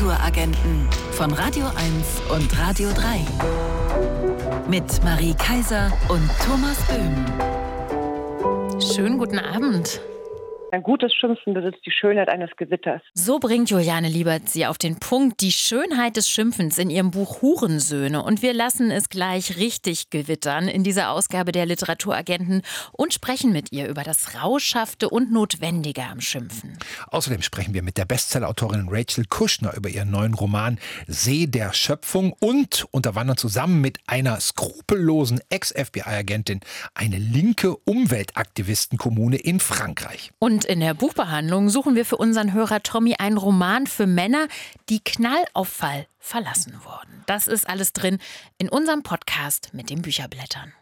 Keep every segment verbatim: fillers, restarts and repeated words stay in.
Literaturagenten von Radio eins und Radio drei. Mit Marie Kaiser und Thomas Böhm. Schönen guten Abend. Ein gutes Schimpfen besitzt die Schönheit eines Gewitters. So bringt Juliane Liebert sie auf den Punkt, die Schönheit des Schimpfens in ihrem Buch Hurensöhne. Und wir lassen es gleich richtig gewittern in dieser Ausgabe der Literaturagenten und sprechen mit ihr über das Rauschhafte und Notwendige am Schimpfen. Außerdem sprechen wir mit der Bestsellerautorin Rachel Kushner über ihren neuen Roman See der Schöpfung und unterwandern zusammen mit einer skrupellosen Ex-F B I-Agentin eine linke Umweltaktivistenkommune in Frankreich. Und in der Buchbehandlung suchen wir für unseren Hörer Tommy einen Roman für Männer, die knallauffall verlassen wurden. Das ist alles drin in unserem Podcast mit den Bücherblättern.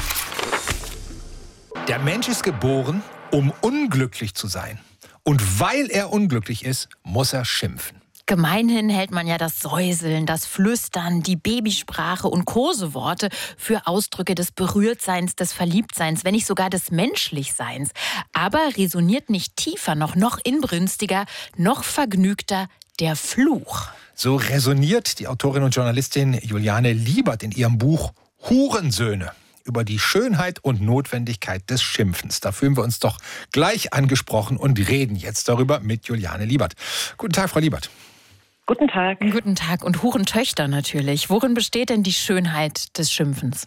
Der Mensch ist geboren, um unglücklich zu sein. Und weil er unglücklich ist, muss er schimpfen. Gemeinhin hält man ja das Säuseln, das Flüstern, die Babysprache und Koseworte für Ausdrücke des Berührtseins, des Verliebtseins, wenn nicht sogar des Menschlichseins. Aber resoniert nicht tiefer, noch noch inbrünstiger, noch vergnügter der Fluch. So resoniert die Autorin und Journalistin Juliane Liebert in ihrem Buch Hurensöhne über die Schönheit und Notwendigkeit des Schimpfens. Da fühlen wir uns doch gleich angesprochen und reden jetzt darüber mit Juliane Liebert. Guten Tag, Frau Liebert. Guten Tag. Guten Tag und Hurentöchter natürlich. Worin besteht denn die Schönheit des Schimpfens?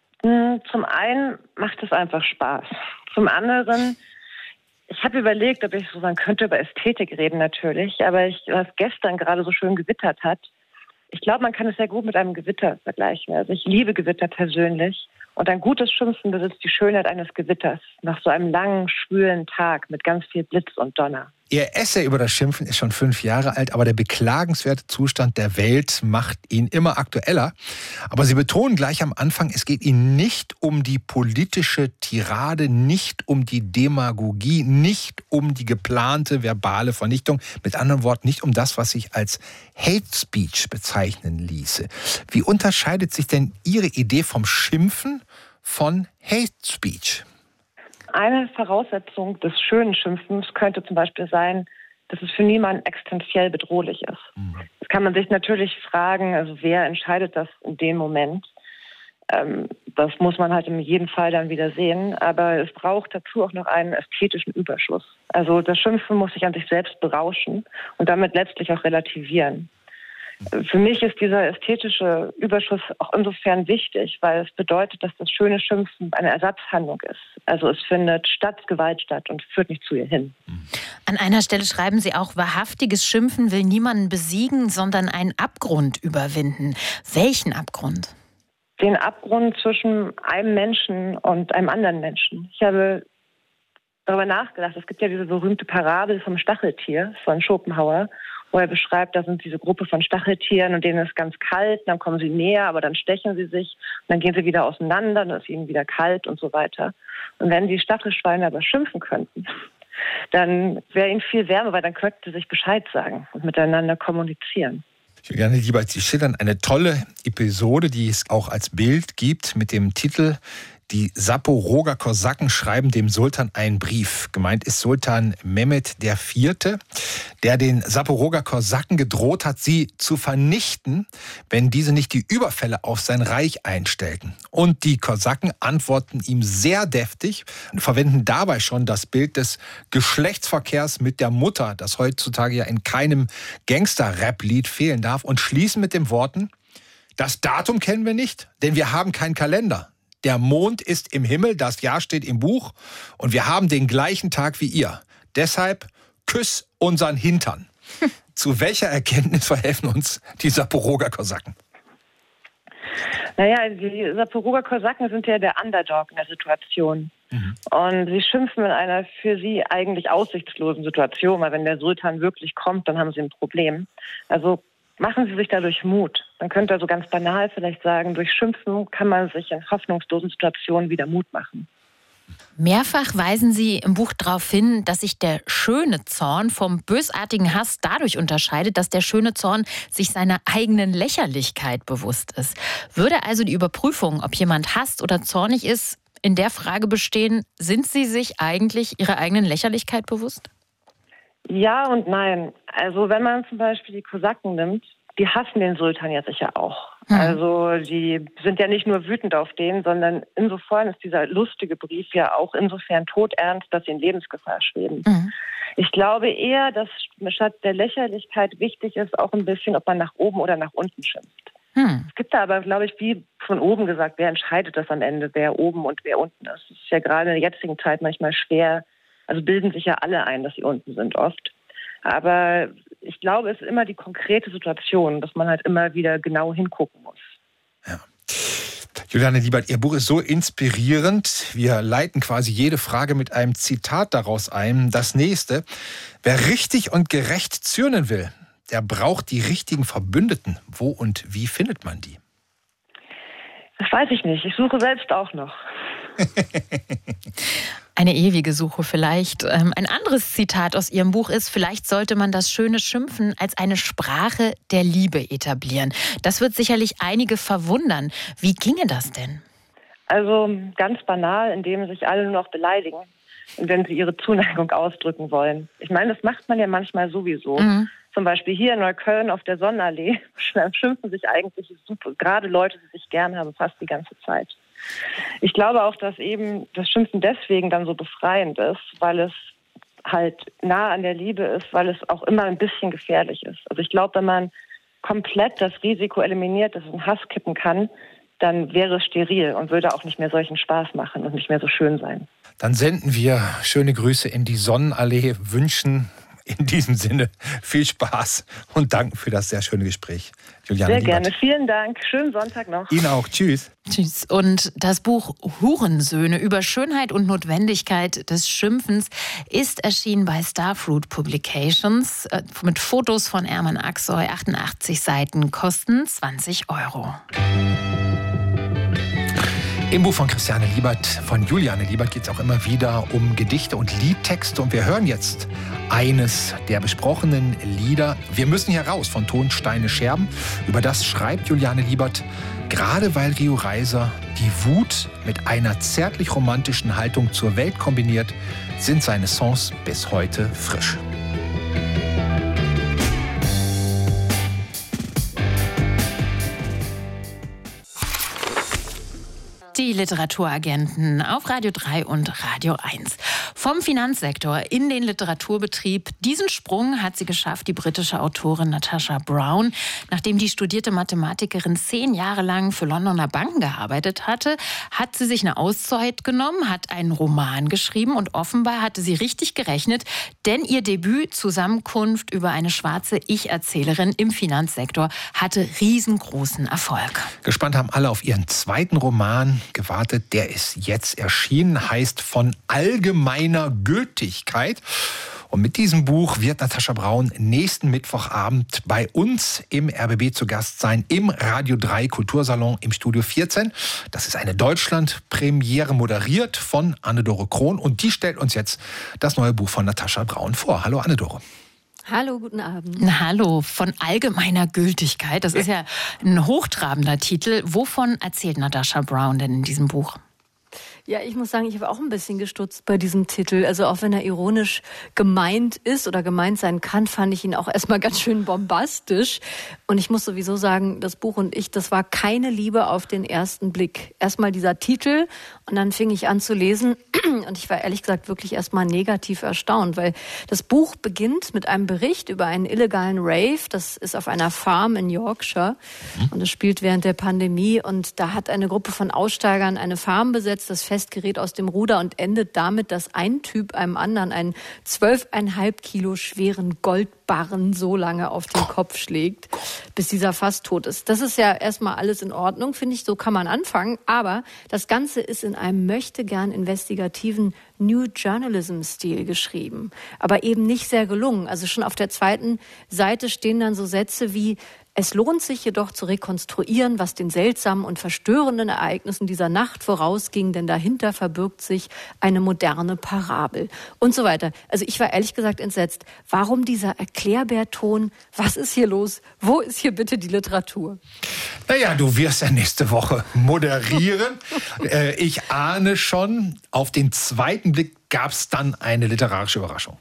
Zum einen macht es einfach Spaß. Zum anderen, ich habe überlegt, ob ich so, man könnte über Ästhetik reden natürlich, aber ich, was gestern gerade so schön gewittert hat, ich glaube, man kann es sehr gut mit einem Gewitter vergleichen. Also ich liebe Gewitter persönlich. Und ein gutes Schimpfen besitzt die Schönheit eines Gewitters nach so einem langen, schwülen Tag mit ganz viel Blitz und Donner. Ihr Essay über das Schimpfen ist schon fünf Jahre alt, aber der beklagenswerte Zustand der Welt macht ihn immer aktueller. Aber Sie betonen gleich am Anfang, es geht Ihnen nicht um die politische Tirade, nicht um die Demagogie, nicht um die geplante verbale Vernichtung. Mit anderen Worten, nicht um das, was sich als Hate Speech bezeichnen ließe. Wie unterscheidet sich denn Ihre Idee vom Schimpfen von Hate Speech? Eine Voraussetzung des schönen Schimpfens könnte zum Beispiel sein, dass es für niemanden existenziell bedrohlich ist. Mhm. Das kann man sich natürlich fragen, also wer entscheidet das in dem Moment? Ähm, das muss man halt in jedem Fall dann wieder sehen. Aber es braucht dazu auch noch einen ästhetischen Überschuss. Also das Schimpfen muss sich an sich selbst berauschen und damit letztlich auch relativieren. Für mich ist dieser ästhetische Überschuss auch insofern wichtig, weil es bedeutet, dass das schöne Schimpfen eine Ersatzhandlung ist. Also es findet statt Gewalt statt und führt nicht zu ihr hin. An einer Stelle schreiben Sie auch, wahrhaftiges Schimpfen will niemanden besiegen, sondern einen Abgrund überwinden. Welchen Abgrund? Den Abgrund zwischen einem Menschen und einem anderen Menschen. Ich habe darüber nachgedacht, es gibt ja diese berühmte Parabel vom Stacheltier von Schopenhauer, wo er beschreibt, da sind diese Gruppe von Stacheltieren und denen ist ganz kalt, dann kommen sie näher, aber dann stechen sie sich und dann gehen sie wieder auseinander, dann ist ihnen wieder kalt und so weiter. Und wenn die Stachelschweine aber schimpfen könnten, dann wäre ihnen viel wärmer, weil dann könnten sie sich Bescheid sagen und miteinander kommunizieren. Juliane Liebert, Sie schildern eine tolle Episode, die es auch als Bild gibt, mit dem Titel Die Saporoger Kosaken schreiben dem Sultan einen Brief. Gemeint ist Sultan Mehmed der Vierte, der den Saporoger Kosaken gedroht hat, sie zu vernichten, wenn diese nicht die Überfälle auf sein Reich einstellten. Und die Kosaken antworten ihm sehr deftig und verwenden dabei schon das Bild des Geschlechtsverkehrs mit der Mutter, das heutzutage ja in keinem Gangster-Rap-Lied fehlen darf, und schließen mit den Worten: Das Datum kennen wir nicht, denn wir haben keinen Kalender. Der Mond ist im Himmel, das Jahr steht im Buch und wir haben den gleichen Tag wie ihr. Deshalb küss unseren Hintern. Zu welcher Erkenntnis verhelfen uns die Saporoger Kosaken? Naja, die Saporoger Kosaken sind ja der Underdog in der Situation. Mhm. Und sie schimpfen in einer für sie eigentlich aussichtslosen Situation, weil wenn der Sultan wirklich kommt, dann haben sie ein Problem. Also machen Sie sich dadurch Mut. Man könnte also ganz banal vielleicht sagen, durch Schimpfen kann man sich in hoffnungslosen Situationen wieder Mut machen. Mehrfach weisen Sie im Buch darauf hin, dass sich der schöne Zorn vom bösartigen Hass dadurch unterscheidet, dass der schöne Zorn sich seiner eigenen Lächerlichkeit bewusst ist. Würde also die Überprüfung, ob jemand hasst oder zornig ist, in der Frage bestehen, sind Sie sich eigentlich Ihrer eigenen Lächerlichkeit bewusst? Ja und nein. Also wenn man zum Beispiel die Kosaken nimmt, die hassen den Sultan ja sicher auch. Mhm. Also die sind ja nicht nur wütend auf den, sondern insofern ist dieser lustige Brief ja auch insofern todernst, dass sie in Lebensgefahr schweben. Mhm. Ich glaube eher, dass statt der Lächerlichkeit wichtig ist auch ein bisschen, ob man nach oben oder nach unten schimpft. Mhm. Es gibt da aber, glaube ich, wie von oben gesagt, wer entscheidet das am Ende, wer oben und wer unten ist. Das ist ja gerade in der jetzigen Zeit manchmal schwer. Also bilden sich ja alle ein, dass sie unten sind oft. Aber ich glaube, es ist immer die konkrete Situation, dass man halt immer wieder genau hingucken muss. Ja. Juliane Liebert, Ihr Buch ist so inspirierend. Wir leiten quasi jede Frage mit einem Zitat daraus ein. Das nächste: Wer richtig und gerecht zürnen will, der braucht die richtigen Verbündeten. Wo und wie findet man die? Das weiß ich nicht. Ich suche selbst auch noch. Eine ewige Suche vielleicht. Ein anderes Zitat aus Ihrem Buch ist: Vielleicht sollte man das schöne Schimpfen als eine Sprache der Liebe etablieren. Das wird sicherlich einige verwundern. Wie ginge das denn? Also ganz banal, indem sich alle nur noch beleidigen und wenn sie ihre Zuneigung ausdrücken wollen. Ich meine, das macht man ja manchmal sowieso. Mhm. Zum Beispiel hier in Neukölln auf der Sonnenallee schimpfen sich eigentlich super, gerade Leute, die sich gern haben, fast die ganze Zeit. Ich glaube auch, dass eben das Schimpfen deswegen dann so befreiend ist, weil es halt nah an der Liebe ist, weil es auch immer ein bisschen gefährlich ist. Also ich glaube, wenn man komplett das Risiko eliminiert, dass es in Hass kippen kann, dann wäre es steril und würde auch nicht mehr solchen Spaß machen und nicht mehr so schön sein. Dann senden wir schöne Grüße in die Sonnenallee, wünschen in diesem Sinne viel Spaß und danken für das sehr schöne Gespräch. Juliane Sehr Liebert. gerne. Vielen Dank. Schönen Sonntag noch. Ihnen auch. Tschüss. Tschüss. Und das Buch Hurensöhne über Schönheit und Notwendigkeit des Schimpfens ist erschienen bei Starfruit Publications mit Fotos von Erman Aksoy, achtundachtzig Seiten, kosten zwanzig Euro. Im Buch von Christiane Liebert, von Juliane Liebert, geht es auch immer wieder um Gedichte und Liedtexte. Und wir hören jetzt eines der besprochenen Lieder. Wir müssen hier raus von Tonsteine Scherben. Über das schreibt Juliane Liebert: Gerade weil Rio Reiser die Wut mit einer zärtlich romantischen Haltung zur Welt kombiniert, sind seine Songs bis heute frisch. Die Literaturagenten auf Radio drei und Radio eins. Vom Finanzsektor in den Literaturbetrieb. Diesen Sprung hat sie geschafft, die britische Autorin Natasha Brown. Nachdem die studierte Mathematikerin zehn Jahre lang für Londoner Banken gearbeitet hatte, hat sie sich eine Auszeit genommen, hat einen Roman geschrieben und offenbar hatte sie richtig gerechnet, denn ihr Debüt Zusammenkunft über eine schwarze Ich-Erzählerin im Finanzsektor hatte riesengroßen Erfolg. Gespannt haben alle auf ihren zweiten Roman gewartet. Der ist jetzt erschienen, heißt Von allgemeiner Gültigkeit. Und mit diesem Buch wird Natasha Brown nächsten Mittwochabend bei uns im R B B zu Gast sein, im Radio drei Kultursalon im Studio vierzehn. Das ist eine Deutschland-Premiere, moderiert von Anne-Dore Krohn. Und die stellt uns jetzt das neue Buch von Natasha Brown vor. Hallo Anne-Dore. Hallo, guten Abend. Hallo, von allgemeiner Gültigkeit. Das ist ja ein hochtrabender Titel. Wovon erzählt Natasha Brown denn in diesem Buch? Ja, ich muss sagen, ich habe auch ein bisschen gestutzt bei diesem Titel. Also auch wenn er ironisch gemeint ist oder gemeint sein kann, fand ich ihn auch erstmal ganz schön bombastisch. Und ich muss sowieso sagen, das Buch und ich, das war keine Liebe auf den ersten Blick. Erstmal dieser Titel und dann fing ich an zu lesen und ich war ehrlich gesagt wirklich erstmal negativ erstaunt, weil das Buch beginnt mit einem Bericht über einen illegalen Rave. Das ist auf einer Farm in Yorkshire und es spielt während der Pandemie und da hat eine Gruppe von Aussteigern eine Farm besetzt. Das Fest gerät aus dem Ruder und endet damit, dass ein Typ einem anderen einen zwölfeinhalb Kilo schweren Goldbarren so lange auf den Kopf schlägt, bis dieser fast tot ist. Das ist ja erstmal alles in Ordnung, finde ich, so kann man anfangen. Aber das Ganze ist in einem möchtegern investigativen New Journalism-Stil geschrieben. Aber eben nicht sehr gelungen. Also schon auf der zweiten Seite stehen dann so Sätze wie: Es lohnt sich jedoch zu rekonstruieren, was den seltsamen und verstörenden Ereignissen dieser Nacht vorausging, denn dahinter verbirgt sich eine moderne Parabel und so weiter. Also ich war ehrlich gesagt entsetzt. Warum dieser Erklärbärton? Was ist hier los? Wo ist hier bitte die Literatur? Naja, du wirst ja nächste Woche moderieren. äh, ich ahne schon, auf den zweiten Blick gab es dann eine literarische Überraschung.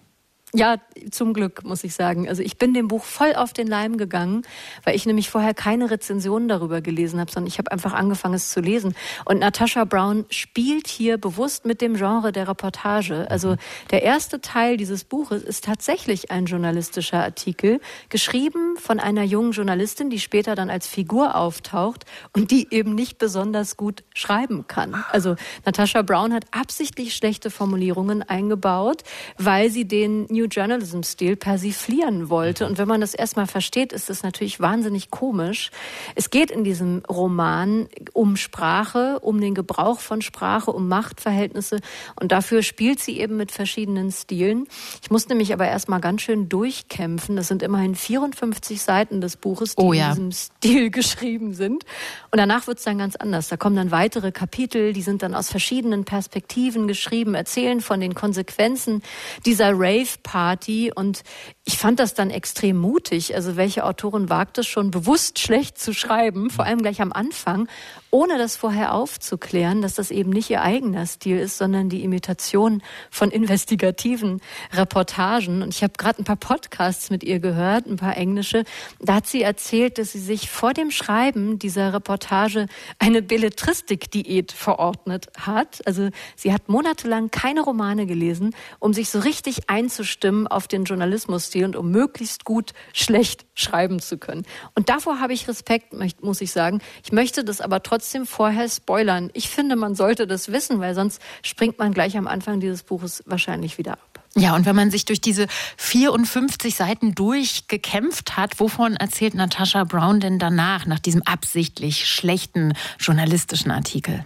Ja, zum Glück, muss ich sagen. Also ich bin dem Buch voll auf den Leim gegangen, weil ich nämlich vorher keine Rezensionen darüber gelesen habe, sondern ich habe einfach angefangen, es zu lesen. Und Natasha Brown spielt hier bewusst mit dem Genre der Reportage. Also der erste Teil dieses Buches ist tatsächlich ein journalistischer Artikel, geschrieben von einer jungen Journalistin, die später dann als Figur auftaucht und die eben nicht besonders gut schreiben kann. Also Natasha Brown hat absichtlich schlechte Formulierungen eingebaut, weil sie den New Journalism-Stil persiflieren wollte. Und wenn man das erstmal versteht, ist das natürlich wahnsinnig komisch. Es geht in diesem Roman um Sprache, um den Gebrauch von Sprache, um Machtverhältnisse. Und dafür spielt sie eben mit verschiedenen Stilen. Ich musste mich aber erstmal ganz schön durchkämpfen. Das sind immerhin vierundfünfzig Seiten des Buches, die oh ja. in diesem Stil geschrieben sind. Und danach wird es dann ganz anders. Da kommen dann weitere Kapitel, die sind dann aus verschiedenen Perspektiven geschrieben, erzählen von den Konsequenzen dieser Rave-Party. Und ich fand das dann extrem mutig. Also welche Autorin wagt es schon, bewusst schlecht zu schreiben, vor allem gleich am Anfang, ohne das vorher aufzuklären, dass das eben nicht ihr eigener Stil ist, sondern die Imitation von investigativen Reportagen. Und ich habe gerade ein paar Podcasts mit ihr gehört, ein paar englische. Da hat sie erzählt, dass sie sich vor dem Schreiben dieser Reportage eine Belletristik-Diät verordnet hat. Also sie hat monatelang keine Romane gelesen, um sich so richtig einzustimmen auf den Journalismusstil und um möglichst gut schlecht schreiben zu können. Und davor habe ich Respekt, muss ich sagen. Ich möchte das aber trotzdem vorher spoilern. Ich finde, man sollte das wissen, weil sonst springt man gleich am Anfang dieses Buches wahrscheinlich wieder ab. Ja, und wenn man sich durch diese vierundfünfzig Seiten durchgekämpft hat, wovon erzählt Natasha Brown denn danach, nach diesem absichtlich schlechten journalistischen Artikel?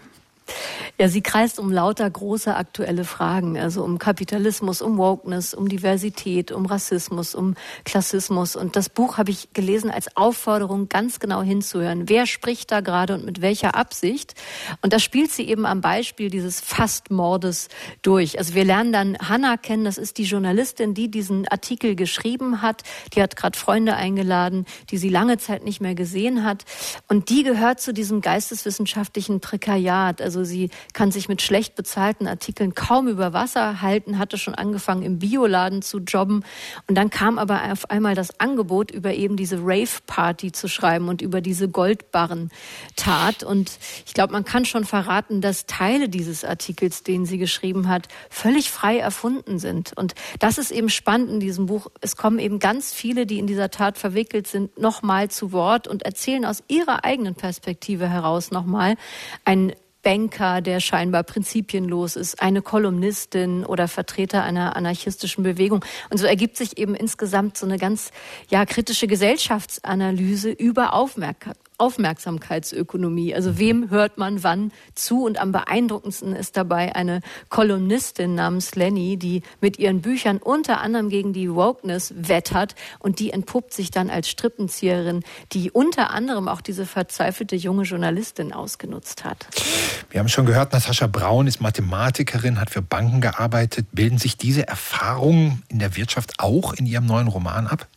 Ja, sie kreist um lauter große aktuelle Fragen, also um Kapitalismus, um Wokeness, um Diversität, um Rassismus, um Klassismus. Und das Buch habe ich gelesen als Aufforderung, ganz genau hinzuhören. Wer spricht da gerade und mit welcher Absicht? Und das spielt sie eben am Beispiel dieses Fastmordes durch. Also wir lernen dann Hannah kennen, das ist die Journalistin, die diesen Artikel geschrieben hat. Die hat gerade Freunde eingeladen, die sie lange Zeit nicht mehr gesehen hat. Und die gehört zu diesem geisteswissenschaftlichen Prekariat. Also sie kann sich mit schlecht bezahlten Artikeln kaum über Wasser halten, hatte schon angefangen im Bioladen zu jobben. Und dann kam aber auf einmal das Angebot, über eben diese Rave-Party zu schreiben und über diese Goldbarren-Tat. Und ich glaube, man kann schon verraten, dass Teile dieses Artikels, den sie geschrieben hat, völlig frei erfunden sind. Und das ist eben spannend in diesem Buch. Es kommen eben ganz viele, die in dieser Tat verwickelt sind, nochmal zu Wort und erzählen aus ihrer eigenen Perspektive heraus nochmal ein Banker, der scheinbar prinzipienlos ist, eine Kolumnistin oder Vertreter einer anarchistischen Bewegung. Und so ergibt sich eben insgesamt so eine ganz ja, kritische Gesellschaftsanalyse über Aufmerksamkeit. Aufmerksamkeitsökonomie. Also wem hört man wann zu? Und am beeindruckendsten ist dabei eine Kolumnistin namens Lenny, die mit ihren Büchern unter anderem gegen die Wokeness wettert und die entpuppt sich dann als Strippenzieherin, die unter anderem auch diese verzweifelte junge Journalistin ausgenutzt hat. Wir haben schon gehört, Natasha Brown ist Mathematikerin, hat für Banken gearbeitet. Bilden sich diese Erfahrungen in der Wirtschaft auch in ihrem neuen Roman ab?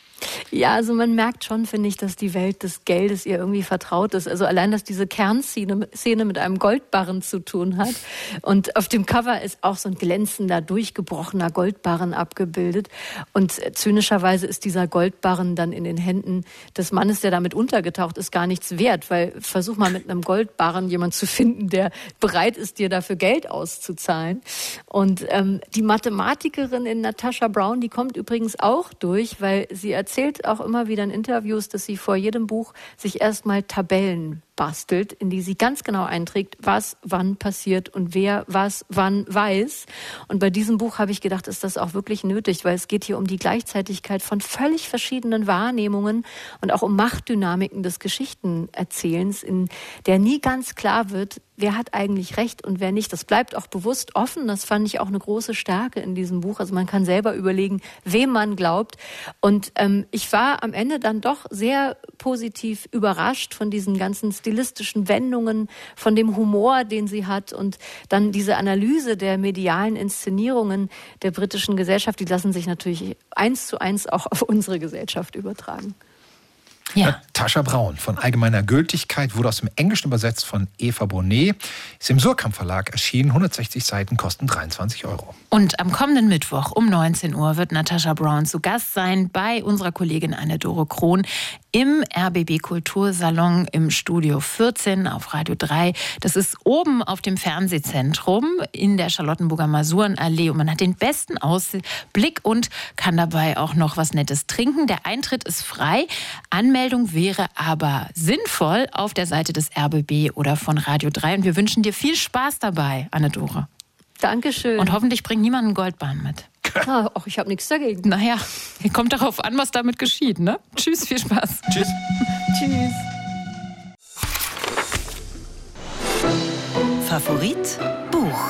Ja, also man merkt schon, finde ich, dass die Welt des Geldes ihr irgendwie vertraut ist. Also allein, dass diese Kernszene Szene mit einem Goldbarren zu tun hat. Und auf dem Cover ist auch so ein glänzender, durchgebrochener Goldbarren abgebildet. Und zynischerweise ist dieser Goldbarren dann in den Händen des Mannes, der damit untergetaucht ist, gar nichts wert. Weil versuch mal mit einem Goldbarren jemanden zu finden, der bereit ist, dir dafür Geld auszuzahlen. Und ähm, die Mathematikerin in Natasha Brown, die kommt übrigens auch durch, weil sie erzählt, erzählt auch immer wieder in Interviews, dass sie vor jedem Buch sich erstmal Tabellen bastelt, in die sie ganz genau einträgt, was wann passiert und wer was wann weiß. Und bei diesem Buch habe ich gedacht, ist das auch wirklich nötig, weil es geht hier um die Gleichzeitigkeit von völlig verschiedenen Wahrnehmungen und auch um Machtdynamiken des Geschichtenerzählens, in der nie ganz klar wird, wer hat eigentlich recht und wer nicht. Das bleibt auch bewusst offen. Das fand ich auch eine große Stärke in diesem Buch. Also man kann selber überlegen, wem man glaubt. Und ähm, ich war am Ende dann doch sehr positiv überrascht von diesen ganzen stilistischen Wendungen, von dem Humor, den sie hat und dann diese Analyse der medialen Inszenierungen der britischen Gesellschaft, die lassen sich natürlich eins zu eins auch auf unsere Gesellschaft übertragen. Ja. Natascha Braun von allgemeiner Gültigkeit wurde aus dem Englischen übersetzt von Eva Bonet. Ist im Surkamp Verlag erschienen. hundertsechzig Seiten, kosten dreiundzwanzig Euro. Und am kommenden Mittwoch um neunzehn Uhr wird Natascha Braun zu Gast sein bei unserer Kollegin Anne-Dore Krohn im R B B Kultursalon im Studio vierzehn auf Radio drei. Das ist oben auf dem Fernsehzentrum in der Charlottenburger Masurenallee. Und man hat den besten Ausblick und kann dabei auch noch was Nettes trinken. Der Eintritt ist frei. Anmeldung wäre aber sinnvoll auf der Seite des R B B oder von Radio drei. Und wir wünschen dir viel Spaß dabei, Anne-Dore. Dankeschön. Und hoffentlich bringt niemand einen Goldbahn mit. Ah, ach, ich habe nichts dagegen. Naja, kommt darauf an, was damit geschieht, ne? Tschüss, viel Spaß. Tschüss. Tschüss. Favorit Buch.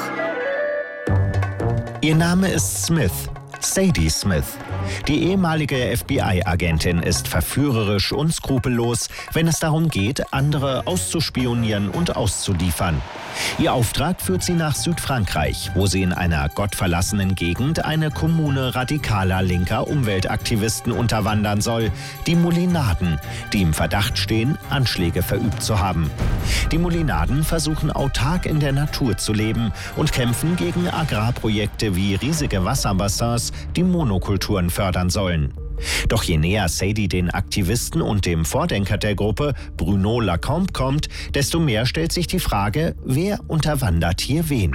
Ihr Name ist Smith, Sadie Smith. Die ehemalige F B I-Agentin ist verführerisch und skrupellos, wenn es darum geht, andere auszuspionieren und auszuliefern. Ihr Auftrag führt sie nach Südfrankreich, wo sie in einer gottverlassenen Gegend eine Kommune radikaler linker Umweltaktivisten unterwandern soll, die Moulinaden, die im Verdacht stehen, Anschläge verübt zu haben. Die Moulinaden versuchen autark in der Natur zu leben und kämpfen gegen Agrarprojekte wie riesige Wasserbassins, die Monokulturen fördern sollen. Doch je näher Sadie den Aktivisten und dem Vordenker der Gruppe, Bruno Lacombe, kommt, desto mehr stellt sich die Frage, wer unterwandert hier wen?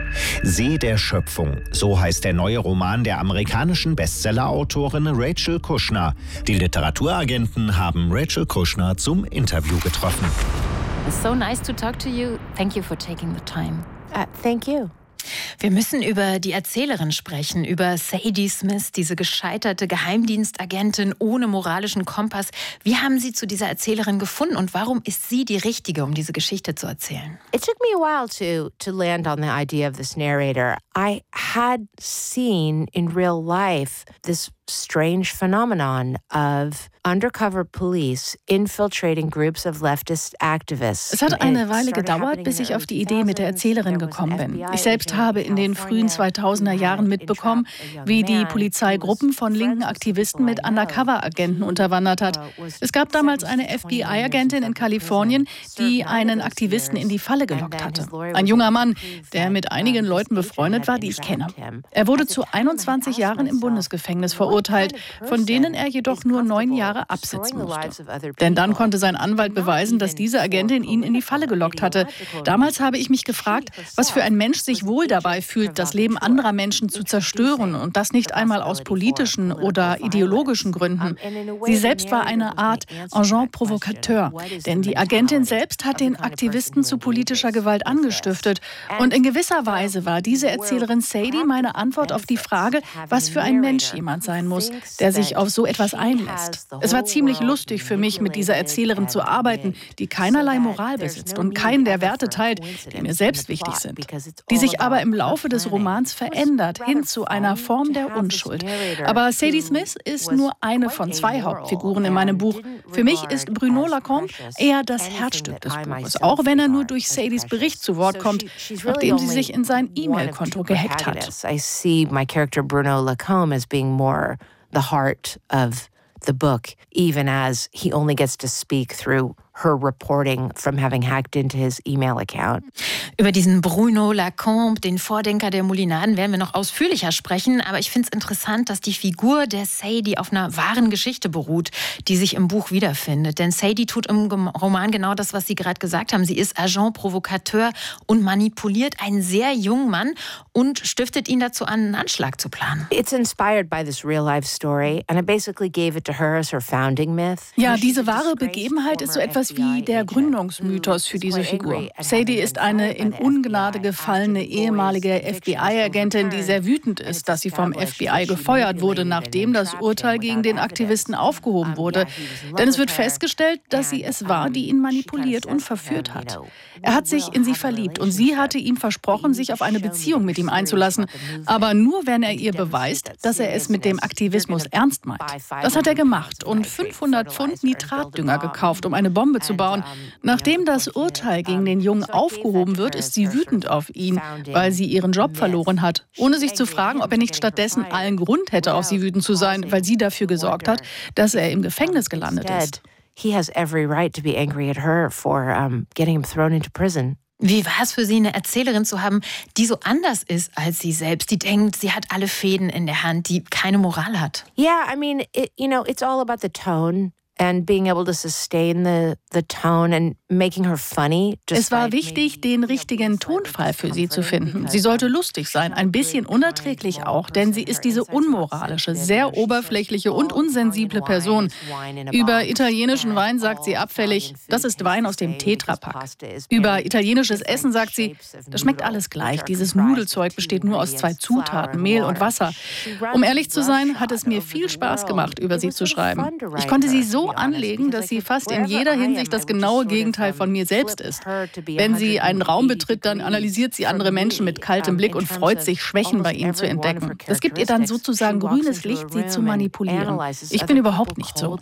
See der Schöpfung, so heißt der neue Roman der amerikanischen Bestseller-Autorin Rachel Kushner. Die Literaturagenten haben Rachel Kushner zum Interview getroffen. It's so nice to talk to you. Thank you for taking the time. Uh, thank you. Wir müssen über die Erzählerin sprechen, über Sadie Smith, diese gescheiterte Geheimdienstagentin ohne moralischen Kompass. Wie haben Sie zu dieser Erzählerin gefunden und warum ist sie die Richtige, um diese Geschichte zu erzählen? It took me a while to to land on the idea of this narrator. I had seen in real life this strange phenomenon of undercover police infiltrating groups of leftist activists. Es hat eine Weile gedauert, bis ich auf die Idee mit der Erzählerin gekommen bin. Ich selbst habe in den frühen zweitausender Jahren mitbekommen, wie die Polizei Gruppen von linken Aktivisten mit Undercover-Agenten unterwandert hat. Es gab damals eine F B I-Agentin in Kalifornien, die einen Aktivisten in die Falle gelockt hatte. Ein junger Mann, der mit einigen Leuten befreundet war, die ich kenne. Er wurde zu einundzwanzig Jahren im Bundesgefängnis verurteilt, von denen er jedoch nur neun Jahre absitzen musste. Denn dann konnte sein Anwalt beweisen, dass diese Agentin ihn in die Falle gelockt hatte. Damals habe ich mich gefragt, was für ein Mensch sich wohl dabei fühlt, das Leben anderer Menschen zu zerstören und das nicht einmal aus politischen oder ideologischen Gründen. Sie selbst war eine Art Agent provocateur, denn die Agentin selbst hat den Aktivisten zu politischer Gewalt angestiftet. Und in gewisser Weise war diese Erzählerin Sadie meine Antwort auf die Frage, was für ein Mensch jemand sein muss, der sich auf so etwas einlässt. Es war ziemlich lustig für mich, mit dieser Erzählerin zu arbeiten, die keinerlei Moral besitzt und keinen der Werte teilt, die mir selbst wichtig sind, die sich aber im Laufe des Romans verändert, hin zu einer Form der Unschuld. Aber Sadie Smith ist nur eine von zwei Hauptfiguren in meinem Buch. Für mich ist Bruno Lacombe eher das Herzstück des Buches, auch wenn er nur durch Sadies Bericht zu Wort kommt, nachdem sie sich in sein E-Mail-Konto gehackt hat. I see my character Bruno Lacombe as being more the heart of the book, even as he only gets to speak through her reporting from having hacked into his email account. Über diesen Bruno Lacombe, den Vordenker der Moulinaden, werden wir noch ausführlicher sprechen. Aber ich finde es interessant, dass die Figur der Sadie auf einer wahren Geschichte beruht, die sich im Buch wiederfindet. Denn Sadie tut im Roman genau das, was Sie gerade gesagt haben. Sie ist Agent provocateur und manipuliert einen sehr jungen Mann und stiftet ihn dazu an, einen Anschlag zu planen. It's inspired by this real-life story and I basically gave it to her as her founding myth. Ja, diese wahre Begebenheit ist so etwas wie der Gründungsmythos für diese Figur. Sadie ist eine in Ungnade gefallene ehemalige F B I-Agentin, die sehr wütend ist, dass sie vom F B I gefeuert wurde, nachdem das Urteil gegen den Aktivisten aufgehoben wurde. Denn es wird festgestellt, dass sie es war, die ihn manipuliert und verführt hat. Er hat sich in sie verliebt und sie hatte ihm versprochen, sich auf eine Beziehung mit ihm einzulassen. Aber nur, wenn er ihr beweist, dass er es mit dem Aktivismus ernst meint. Das hat er gemacht und fünfhundert Pfund Nitratdünger gekauft, um eine Bombe zu bauen. Nachdem das Urteil gegen den Jungen aufgehoben wird, ist sie wütend auf ihn, weil sie ihren Job verloren hat, ohne sich zu fragen, ob er nicht stattdessen allen Grund hätte, auf sie wütend zu sein, weil sie dafür gesorgt hat, dass er im Gefängnis gelandet ist. he has every right to be angry at her for um, getting him thrown into prison. Wie war es für Sie, eine Erzählerin zu haben, die so anders ist als sie selbst, die denkt, sie hat alle Fäden in der Hand, die keine Moral hat? Yeah, I mean, it, you know, it's all about the tone. And being able to sustain the, the tone and making her funny. Es war wichtig, den richtigen Tonfall für sie zu finden. Sie sollte lustig sein, ein bisschen unerträglich auch, denn sie ist diese unmoralische, sehr oberflächliche und unsensible Person. Über italienischen Wein sagt sie abfällig, das ist Wein aus dem Tetrapack. Über italienisches Essen sagt sie, das schmeckt alles gleich, dieses Nudelzeug besteht nur aus zwei Zutaten, Mehl und Wasser. Um ehrlich zu sein, hat es mir viel Spaß gemacht, über sie zu schreiben. Ich konnte sie so anlegen, dass sie fast in jeder Hinsicht das genaue Gegenteil von mir selbst ist. Wenn sie einen Raum betritt, dann analysiert sie andere Menschen mit kaltem Blick und freut sich, Schwächen bei ihnen zu entdecken. Das gibt ihr dann sozusagen grünes Licht, sie zu manipulieren. Ich bin überhaupt nicht so.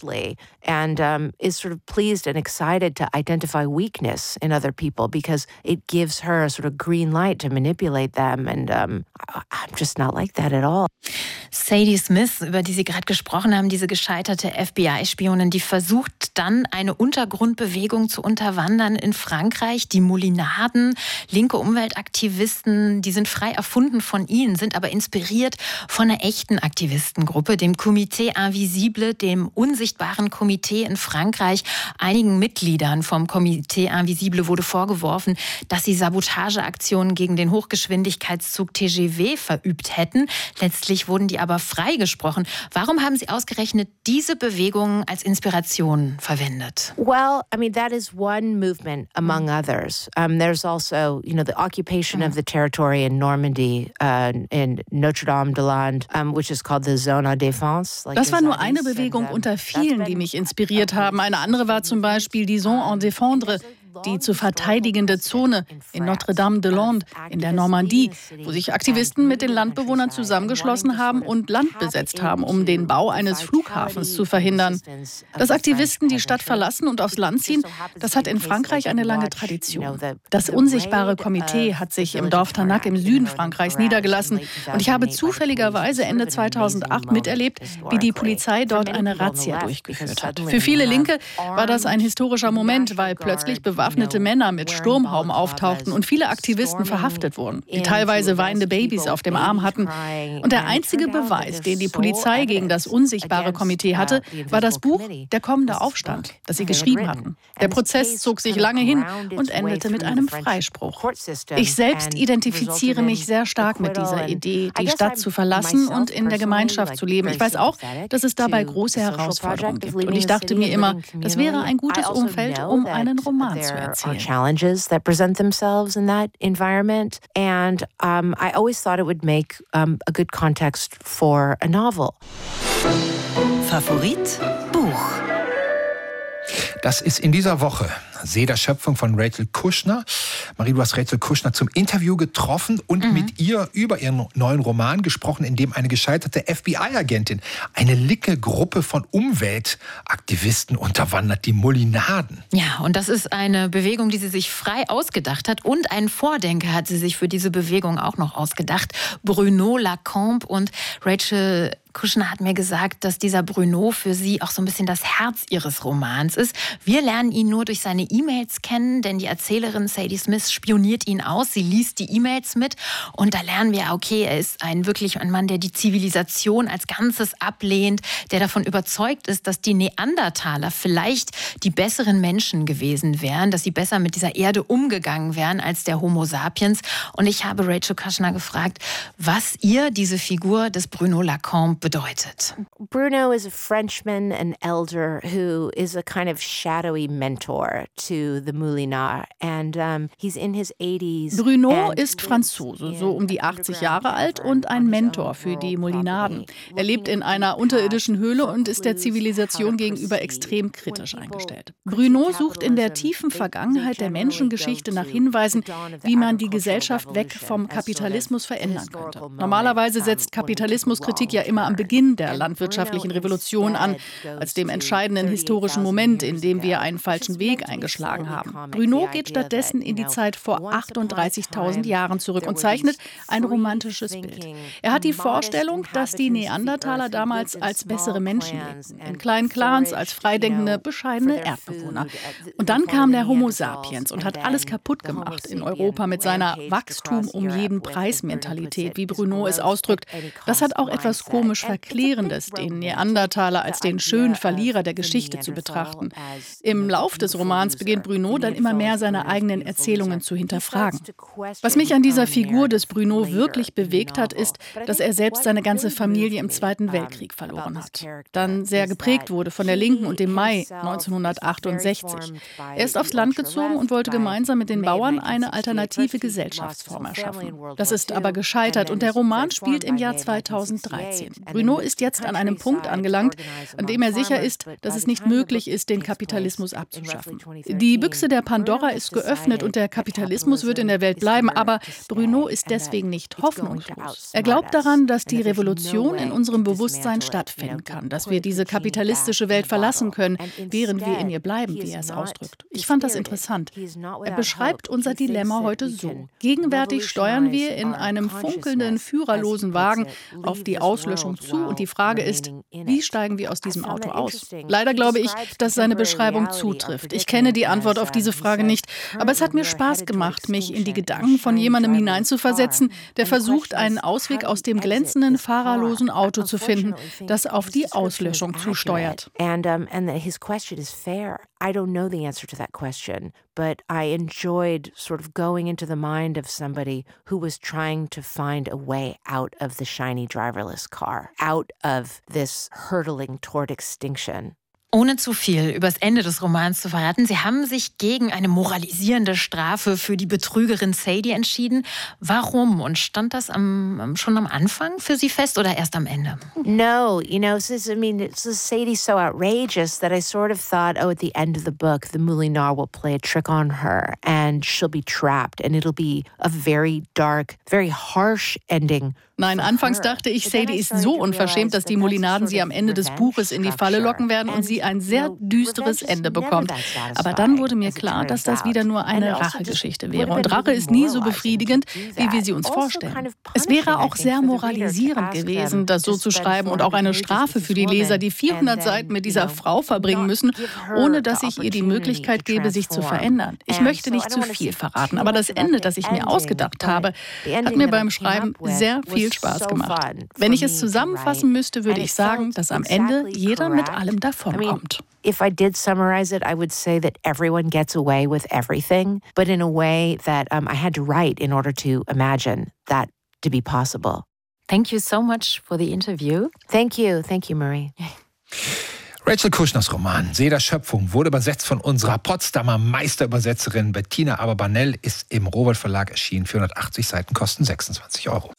And um, is sort of pleased and excited to identify weakness in other people because it gives her a sort of green light to manipulate them. And um, I'm just not like that at all. Sadie Smith, über die Sie gerade gesprochen haben, diese gescheiterte F B I-Spionin, die versucht dann eine Untergrundbewegung zu unterwandern in Frankreich. Die Moulinarden, linke Umweltaktivisten, die sind frei erfunden von ihnen, sind aber inspiriert von einer echten Aktivistengruppe, dem Comité Invisible, dem unsichtbaren Komitee in Frankreich. Einigen Mitgliedern vom Comité Invisible wurde vorgeworfen, dass sie Sabotageaktionen gegen den Hochgeschwindigkeitszug T G V verübt hätten. Letztlich wurden die aber freigesprochen. Warum haben Sie ausgerechnet diese Bewegung als Inspiration verwendet? Well, I mean, that is one movement among others. Um, there's also, you know, the occupation of the territory in Normandy, uh, in Notre-Dame-des-Landes, um, which is called the Zone à Défense. Like das war nur eine Bewegung unter vielen, die mich inspiriert haben. Eine andere war zum Beispiel die Zone à Défendre, die zu verteidigende Zone in Notre-Dame-des-Landes in der Normandie, wo sich Aktivisten mit den Landbewohnern zusammengeschlossen haben und Land besetzt haben, um den Bau eines Flughafens zu verhindern. Dass Aktivisten die Stadt verlassen und aufs Land ziehen, das hat in Frankreich eine lange Tradition. Das unsichtbare Komitee hat sich im Dorf Tanac im Süden Frankreichs niedergelassen und ich habe zufälligerweise Ende zweitausendacht miterlebt, wie die Polizei dort eine Razzia durchgeführt hat. Für viele Linke war das ein historischer Moment, weil plötzlich bewaffnete Männer mit Sturmhauben auftauchten und viele Aktivisten verhaftet wurden, die teilweise weinende Babys auf dem Arm hatten. Und der einzige Beweis, den die Polizei gegen das unsichtbare Komitee hatte, war das Buch Der kommende Aufstand, das sie geschrieben hatten. Der Prozess zog sich lange hin und endete mit einem Freispruch. Ich selbst identifiziere mich sehr stark mit dieser Idee, die Stadt zu verlassen und in der Gemeinschaft zu leben. Ich weiß auch, dass es dabei große Herausforderungen gibt. Und ich dachte mir immer, das wäre ein gutes Umfeld, um einen Roman zu There are challenges that present themselves in that environment, and um, I always thought it would make um, a good context for a novel. Favorit Buch. Das ist in dieser Woche See der Schöpfung von Rachel Kushner. Marie, du hast Rachel Kushner zum Interview getroffen und mhm. mit ihr über ihren neuen Roman gesprochen, in dem eine gescheiterte F B I-Agentin eine linke Gruppe von Umweltaktivisten unterwandert, die Moulinarden. Ja, und das ist eine Bewegung, die sie sich frei ausgedacht hat, und einen Vordenker hat sie sich für diese Bewegung auch noch ausgedacht, Bruno Lacombe. Und Rachel Kushner hat mir gesagt, dass dieser Bruno für sie auch so ein bisschen das Herz ihres Romans ist. Wir lernen ihn nur durch seine E-Mails kennen, denn die Erzählerin Sadie Smith spioniert ihn aus. Sie liest die E-Mails mit und da lernen wir, okay, er ist ein wirklich ein Mann, der die Zivilisation als Ganzes ablehnt, der davon überzeugt ist, dass die Neandertaler vielleicht die besseren Menschen gewesen wären, dass sie besser mit dieser Erde umgegangen wären als der Homo sapiens. Und ich habe Rachel Kushner gefragt, was ihr diese Figur des Bruno Lacombe bedeutet. Bruno is a Frenchman, an elder who is a kind of shadowy mentor to the Moulinard, and um, he's in his eighties. Bruno ist Franzose, so um die achtzig Jahre alt und ein Mentor für die Moulinarden. Er lebt in einer unterirdischen Höhle und ist der Zivilisation gegenüber extrem kritisch eingestellt. Bruno sucht in der tiefen Vergangenheit der Menschengeschichte nach Hinweisen, wie man die Gesellschaft weg vom Kapitalismus verändern könnte. Normalerweise setzt Kapitalismuskritik ja immer am Beginn der Landwirtschaft volkswirtschaftlichen Revolution an, als dem entscheidenden historischen Moment, in dem wir einen falschen Weg eingeschlagen haben. Bruno geht stattdessen in die Zeit vor achtunddreißigtausend Jahren zurück und zeichnet ein romantisches Bild. Er hat die Vorstellung, dass die Neandertaler damals als bessere Menschen lebten, in kleinen Clans, als freidenkende, bescheidene Erdbewohner. Und dann kam der Homo sapiens und hat alles kaputt gemacht in Europa mit seiner Wachstum-um-jeden-Preis-Mentalität, wie Bruno es ausdrückt. Das hat auch etwas komisch Verklärendes, den Neandertaler als den schönen Verlierer der Geschichte zu betrachten. Im Lauf des Romans beginnt Bruno dann immer mehr seine eigenen Erzählungen zu hinterfragen. Was mich an dieser Figur des Bruno wirklich bewegt hat, ist, dass er selbst seine ganze Familie im Zweiten Weltkrieg verloren hat. Dann sehr geprägt wurde von der Linken und dem Mai neunzehnhundertachtundsechzig. Er ist aufs Land gezogen und wollte gemeinsam mit den Bauern eine alternative Gesellschaftsform erschaffen. Das ist aber gescheitert und der Roman spielt im Jahr zweitausenddreizehn. Bruno ist jetzt an einem Punkt angelangt, an dem er sicher ist, dass es nicht möglich ist, den Kapitalismus abzuschaffen. Die Büchse der Pandora ist geöffnet und der Kapitalismus wird in der Welt bleiben, aber Bruno ist deswegen nicht hoffnungslos. Er glaubt daran, dass die Revolution in unserem Bewusstsein stattfinden kann, dass wir diese kapitalistische Welt verlassen können, während wir in ihr bleiben, wie er es ausdrückt. Ich fand das interessant. Er beschreibt unser Dilemma heute so. Gegenwärtig steuern wir in einem funkelnden, führerlosen Wagen auf die Auslöschung zu und die Frage ist, wie steigen wir aus diesem Auto aus? Leider glaube ich, dass seine Beschreibung zutrifft. Ich kenne die Antwort auf diese Frage nicht, aber es hat mir Spaß gemacht, mich in die Gedanken von jemandem hineinzuversetzen, der versucht, einen Ausweg aus dem glänzenden, fahrerlosen Auto zu finden, das auf die Auslöschung zusteuert. I don't know the answer to that question, but I enjoyed sort of going into the mind of somebody who was trying to find a way out of the shiny driverless car, out of this hurtling toward extinction. Ohne zu viel über das Ende des Romans zu verraten, Sie haben sich gegen eine moralisierende Strafe für die Betrügerin Sadie entschieden. Warum? Und stand das am, schon am Anfang für Sie fest oder erst am Ende? No, you know, I mean, Sadie's so outrageous that I sort of thought, oh, at the end of the book, the Moulinar will play a trick on her and she'll be trapped and it'll be a very dark, very harsh ending. Nein, anfangs dachte ich, Sadie ist so unverschämt, dass die Molinarden sie am Ende des Buches in die Falle locken werden und sie ein sehr düsteres Ende bekommt. Aber dann wurde mir klar, dass das wieder nur eine Rachegeschichte wäre. Und Rache ist nie so befriedigend, wie wir sie uns vorstellen. Es wäre auch sehr moralisierend gewesen, das so zu schreiben und auch eine Strafe für die Leser, die vierhundert Seiten mit dieser Frau verbringen müssen, ohne dass ich ihr die Möglichkeit gebe, sich zu verändern. Ich möchte nicht zu viel verraten, aber das Ende, das ich mir ausgedacht habe, hat mir beim Schreiben sehr viel Spaß gemacht. Wenn ich es zusammenfassen müsste, würde ich sagen, dass am Ende jeder mit allem davonkommt. If I did summarize it, I would say that everyone gets away with everything, but in a way that um, I had to write in order to imagine that to be possible. Thank you so much for the interview. Thank you. Thank you, Marie. Rachel Kushners Roman See der Schöpfung wurde übersetzt von unserer Potsdamer Meisterübersetzerin Bettina Aberbanel, ist im Rowohlt Verlag erschienen. vierhundertachtzig Seiten kosten sechsundzwanzig Euro.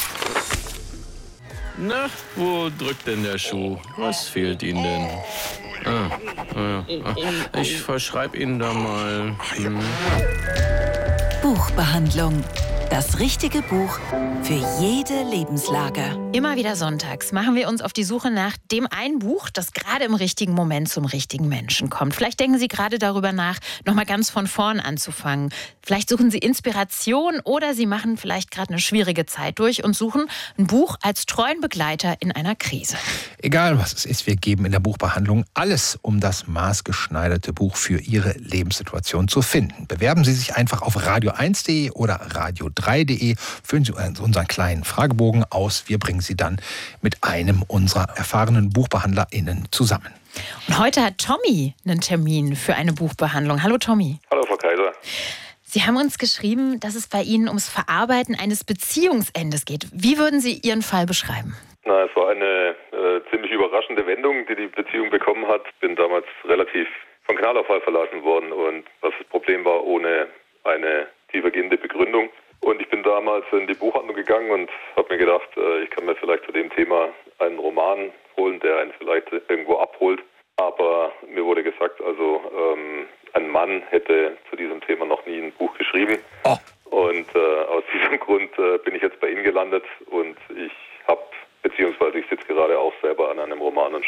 Na, wo drückt denn der Schuh? Was fehlt Ihnen denn? Ah, ah, ah. Ich verschreibe Ihnen da mal. Hm. Buchbehandlung. Das richtige Buch für jede Lebenslage. Immer wieder sonntags machen wir uns auf die Suche nach dem einen Buch, das gerade im richtigen Moment zum richtigen Menschen kommt. Vielleicht denken Sie gerade darüber nach, nochmal ganz von vorn anzufangen. Vielleicht suchen Sie Inspiration oder Sie machen vielleicht gerade eine schwierige Zeit durch und suchen ein Buch als treuen Begleiter in einer Krise. Egal was es ist, wir geben in der Buchbehandlung alles, um das maßgeschneiderte Buch für Ihre Lebenssituation zu finden. Bewerben Sie sich einfach auf radio eins punkt de oder radio drei punkt de. Füllen Sie unseren kleinen Fragebogen aus. Wir bringen Sie dann mit einem unserer erfahrenen BuchbehandlerInnen zusammen. Und heute hat Tommy einen Termin für eine Buchbehandlung. Hallo Tommy. Hallo Frau Kaiser. Sie haben uns geschrieben, dass es bei Ihnen ums Verarbeiten eines Beziehungsendes geht. Wie würden Sie Ihren Fall beschreiben? Na, es war eine äh, ziemlich überraschende Wendung, die die Beziehung bekommen hat. Bin damals relativ von Knalaufall verlassen worden und was das Problem war, ohne eine tiefergehende Begründung. Und ich bin damals in die Buchhandlung gegangen und habe mir gedacht, äh, ich kann mir vielleicht zu dem Thema einen Roman holen, der einen vielleicht irgendwo abholt. Aber mir wurde gesagt, also ähm, ein Mann hätte zu diesem Thema noch nie ein Buch geschrieben. Oh. Und äh, aus diesem Grund äh, bin ich jetzt bei Ihnen gelandet und ich habe, beziehungsweise ich sitze gerade auch selber an einem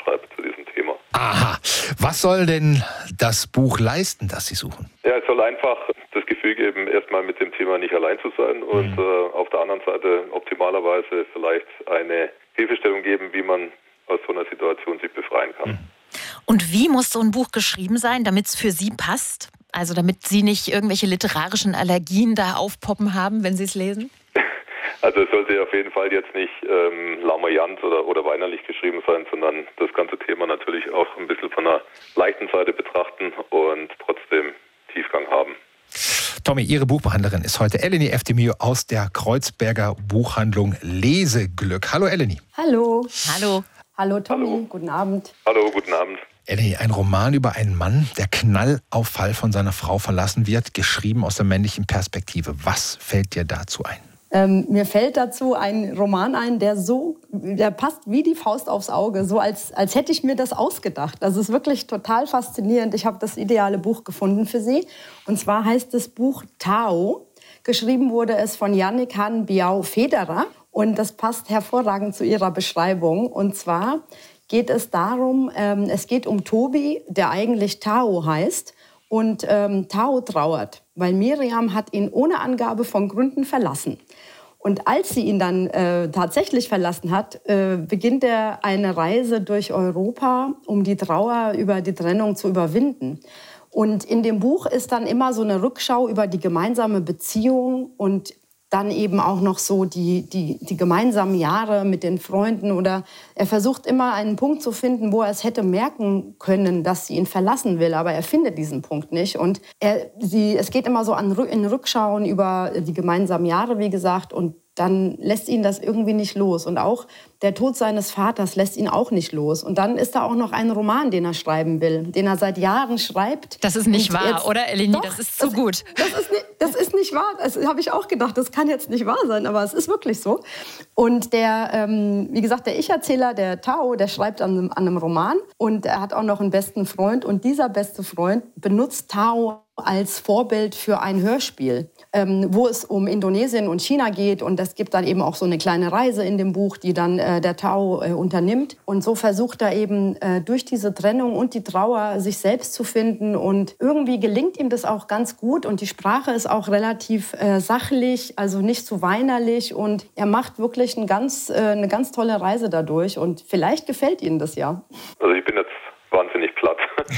schreibe zu diesem Thema. Aha. Was soll denn das Buch leisten, das Sie suchen? Ja, es soll einfach das Gefühl geben, erstmal mit dem Thema nicht allein zu sein und mhm. äh, auf der anderen Seite optimalerweise vielleicht eine Hilfestellung geben, wie man aus so einer Situation sich befreien kann. Mhm. Und wie muss so ein Buch geschrieben sein, damit es für Sie passt? Also damit Sie nicht irgendwelche literarischen Allergien da aufpoppen haben, wenn Sie es lesen? Also es sollte auf jeden Fall jetzt nicht ähm, larmoyant oder, oder weinerlich geschrieben sein, sondern das ganze Thema natürlich auch ein bisschen von einer leichten Seite betrachten und trotzdem Tiefgang haben. Tommy, Ihre Buchbehandlerin ist heute Eleni Eftemio aus der Kreuzberger Buchhandlung Leseglück. Hallo Eleni. Hallo. Hallo. Hallo Tommy, Hallo. Guten Abend. Hallo, guten Abend. Eleni, ein Roman über einen Mann, der knallauffall von seiner Frau verlassen wird, geschrieben aus der männlichen Perspektive. Was fällt dir dazu ein? Ähm, mir fällt dazu ein Roman ein, der so, der passt wie die Faust aufs Auge, so als, als hätte ich mir das ausgedacht. Das ist wirklich total faszinierend. Ich habe das ideale Buch gefunden für Sie. Und zwar heißt das Buch Tao. Geschrieben wurde es von Yannick Han Biao Federer. Und das passt hervorragend zu Ihrer Beschreibung. Und zwar geht es darum, ähm, es geht um Tobi, der eigentlich Tao heißt. Und ähm, Tao trauert, weil Miriam hat ihn ohne Angabe von Gründen verlassen. Und als sie ihn dann äh, tatsächlich verlassen hat, äh, beginnt er eine Reise durch Europa, um die Trauer über die Trennung zu überwinden. Und in dem Buch ist dann immer so eine Rückschau über die gemeinsame Beziehung und dann eben auch noch so die, die, die gemeinsamen Jahre mit den Freunden. Oder er versucht immer einen Punkt zu finden, wo er es hätte merken können, dass sie ihn verlassen will. Aber er findet diesen Punkt nicht. Und er, sie, es geht immer so an, in Rückschauen über die gemeinsamen Jahre, wie gesagt. Und dann lässt ihn das irgendwie nicht los. Und auch der Tod seines Vaters lässt ihn auch nicht los. Und dann ist da auch noch ein Roman, den er schreiben will, den er seit Jahren schreibt. Das ist nicht wahr, jetzt, oder Eleni? Doch, das ist zu das, gut. Das ist nicht, das ist nicht wahr. Das habe ich auch gedacht. Das kann jetzt nicht wahr sein, aber es ist wirklich so. Und der, ähm, wie gesagt, der Ich-Erzähler, der Tao, der schreibt an einem, an einem Roman. Und er hat auch noch einen besten Freund. Und dieser beste Freund benutzt Tao als Vorbild für ein Hörspiel, ähm, wo es um Indonesien und China geht. Und es gibt dann eben auch so eine kleine Reise in dem Buch, die dann äh, der Tao äh, unternimmt. Und so versucht er eben äh, durch diese Trennung und die Trauer sich selbst zu finden. Und irgendwie gelingt ihm das auch ganz gut. Und die Sprache ist auch relativ äh, sachlich, also nicht zu weinerlich. Und er macht wirklich ein ganz, äh, eine ganz tolle Reise dadurch. Und vielleicht gefällt Ihnen das ja. Also ich bin jetzt wahnsinnig platt,